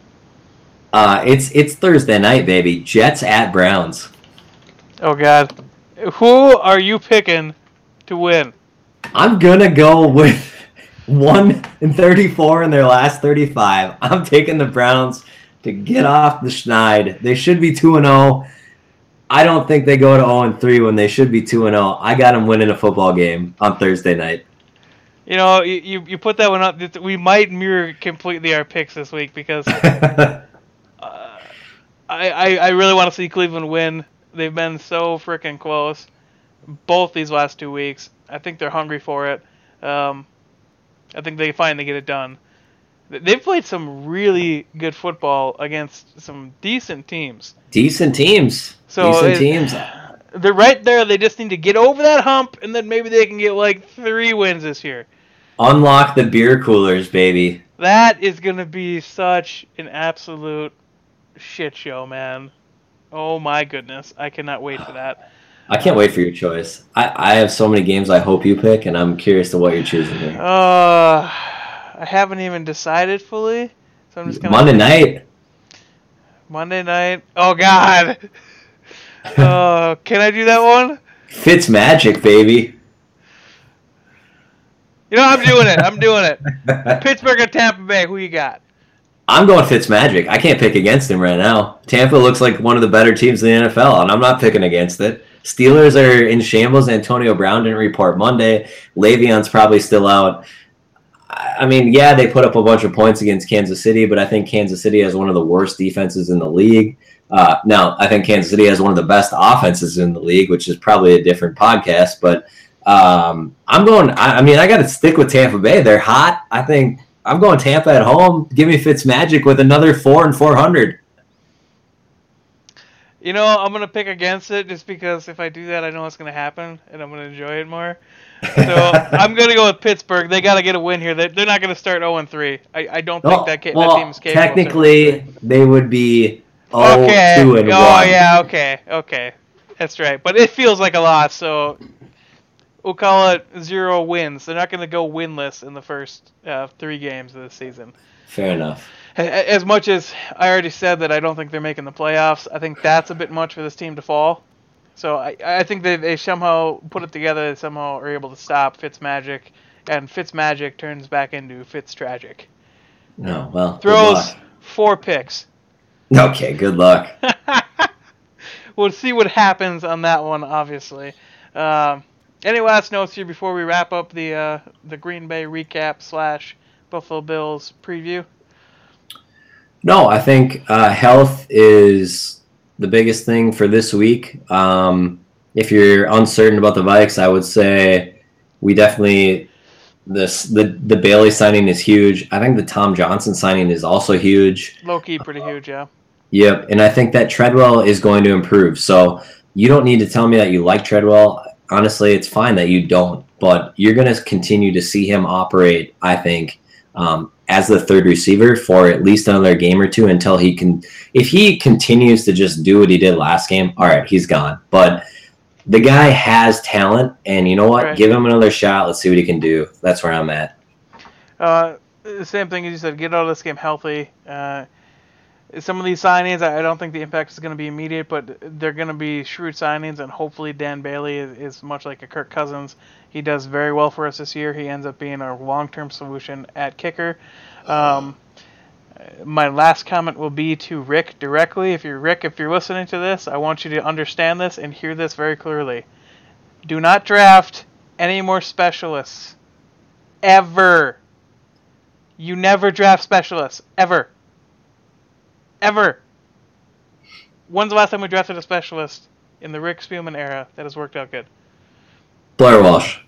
Uh, it's it's Thursday night, baby. Jets at Browns. Oh God, who are you picking to win? I'm gonna go with one and thirty-four in their last thirty-five. I'm taking the Browns to get off the schneid. They should be two and zero. I don't think they go to zero and three when they should be two and zero. I got them winning a football game on Thursday night. You know, you you put that one up. We might mirror completely our picks this week because uh, I, I I really want to see Cleveland win. They've been so freaking close both these last two weeks. I think they're hungry for it. Um, I think they finally get it done. They've played some really good football against some decent teams. Decent teams. So decent it, teams. They're right there. They just need to get over that hump, and then maybe they can get like three wins this year. Unlock the beer coolers, baby. That is going to be such an absolute shit show, man. Oh my goodness. I cannot wait for that. I can't wait for your choice. I, I have so many games I hope you pick, and I'm curious to what you're choosing here. Uh, I haven't even decided fully, so I'm just gonna. Monday night. Monday night. Oh God. uh, can I do that one? Fitz magic, baby. You know, I'm doing it. I'm doing it. Pittsburgh or Tampa Bay? Who you got? I'm going Fitz magic. I can't pick against him right now. Tampa looks like one of the better teams in the N F L, and I'm not picking against it. Steelers are in shambles. Antonio Brown didn't report Monday. Le'Veon's probably still out. I mean, yeah, they put up a bunch of points against Kansas City, but I think Kansas City has one of the worst defenses in the league. Uh, now, I think Kansas City has one of the best offenses in the league, which is probably a different podcast. But um, I'm going. I, I mean, I got to stick with Tampa Bay. They're hot. I think I'm going Tampa at home. Give me Fitzmagic with another four and four hundred. You know, I'm going to pick against it just because if I do that, I know what's going to happen, and I'm going to enjoy it more. So I'm going to go with Pittsburgh. They got to get a win here. They're, they're not going to start oh and three. I, I don't think oh, that, ca- well, that team is capable. Technically, they would be oh okay. two and oh, one. Oh, yeah, okay, okay. That's right. But it feels like a lot, so we'll call it zero wins. They're not going to go winless in the first uh, three games of the season. Fair enough. As much as I already said that I don't think they're making the playoffs, I think that's a bit much for this team to fall. So I, I think they, they somehow put it together. They somehow are able to stop Fitzmagic, and Fitzmagic turns back into Fitztragic. No, well, throws four picks. Okay, good luck. We'll see what happens on that one, obviously. Um, any last notes here before we wrap up the uh, the Green Bay recap slash Buffalo Bills preview? No, I think uh, health is the biggest thing for this week. Um, if you're uncertain about the Vikes, I would say we definitely this the the Bailey signing is huge. I think the Tom Johnson signing is also huge. Low key, pretty huge, yeah. Yep, and I think that Treadwell is going to improve. So you don't need to tell me that you like Treadwell. Honestly, it's fine that you don't, but you're going to continue to see him operate, I think, um, as the third receiver for at least another game or two until he can. If he continues to just do what he did last game, all right, he's gone. But the guy has talent, and you know what? Right. Give him another shot. Let's see what he can do. That's where I'm at. Uh, the same thing as you said, get out of this game healthy. Uh, some of these signings, I don't think the impact is going to be immediate, but they're going to be shrewd signings, and hopefully Dan Bailey is, is much like a Kirk Cousins. He does very well for us this year. He ends up being a long-term solution at kicker. Um, my last comment will be to Rick directly. If you're Rick, if you're listening to this, I want you to understand this and hear this very clearly. Do not draft any more specialists. Ever. You never draft specialists. Ever. Ever. When's the last time we drafted a specialist in the Rick Spielman era that has worked out good? Blair Walsh.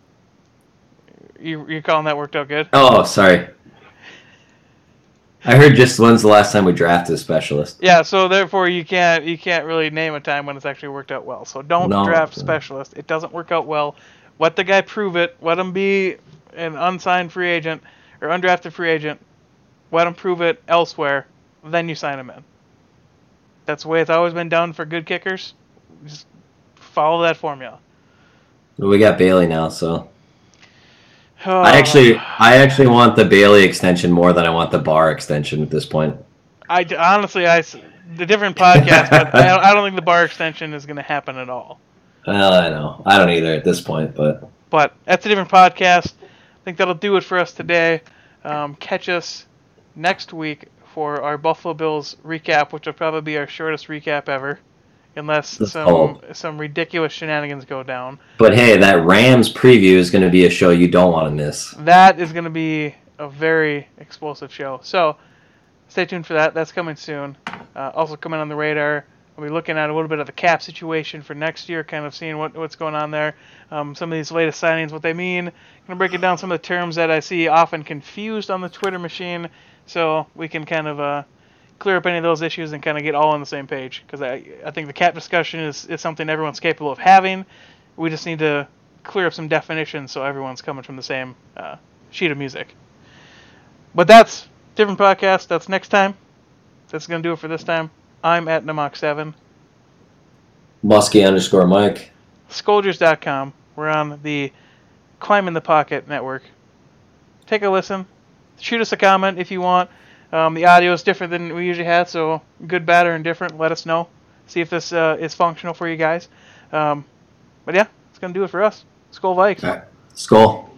You you calling that worked out good? Oh, sorry. I heard just when's the last time we drafted a specialist. Yeah, so therefore you can't you can't really name a time when it's actually worked out well. So don't No. draft specialists. It doesn't work out well. Let the guy prove it. Let him be an unsigned free agent or undrafted free agent. Let him prove it elsewhere. Then you sign him in. That's the way it's always been done for good kickers. Just follow that formula. Well, we got Bailey now, so Oh, I actually, I actually want the Bailey extension more than I want the Barr extension at this point. I honestly, I the different podcast, but I don't, I don't think the Barr extension is going to happen at all. Well, I know, I don't either at this point, but But that's a different podcast. I think that'll do it for us today. Um, catch us next week for our Buffalo Bills recap, which will probably be our shortest recap ever, unless Let's some hope. some ridiculous shenanigans go down. but hey, that Rams preview is going to be a show you don't want to miss. That is going to be a very explosive show. So stay tuned for that. That's coming soon. Uh, also coming on the radar, we'll be looking at a little bit of the cap situation for next year, kind of seeing what what's going on there. Um, some of these latest signings, what they mean. Going to break it down some of the terms that I see often confused on the Twitter machine, so we can kind of uh, clear up any of those issues and kind of get all on the same page. Because I, I think the cap discussion is, is something everyone's capable of having. We just need to clear up some definitions so everyone's coming from the same uh, sheet of music. But that's different podcast. That's next time. That's going to do it for this time. I'm at Namok seven. Muskie underscore Mike. Scolders dot com. We're on the Climb in the Pocket network. Take a listen. Shoot us a comment if you want. Um, the audio is different than we usually had, so good, bad, or indifferent, let us know. See if this uh, is functional for you guys. Um, but yeah, it's going to do it for us. Skol Vikes. All right. Skull.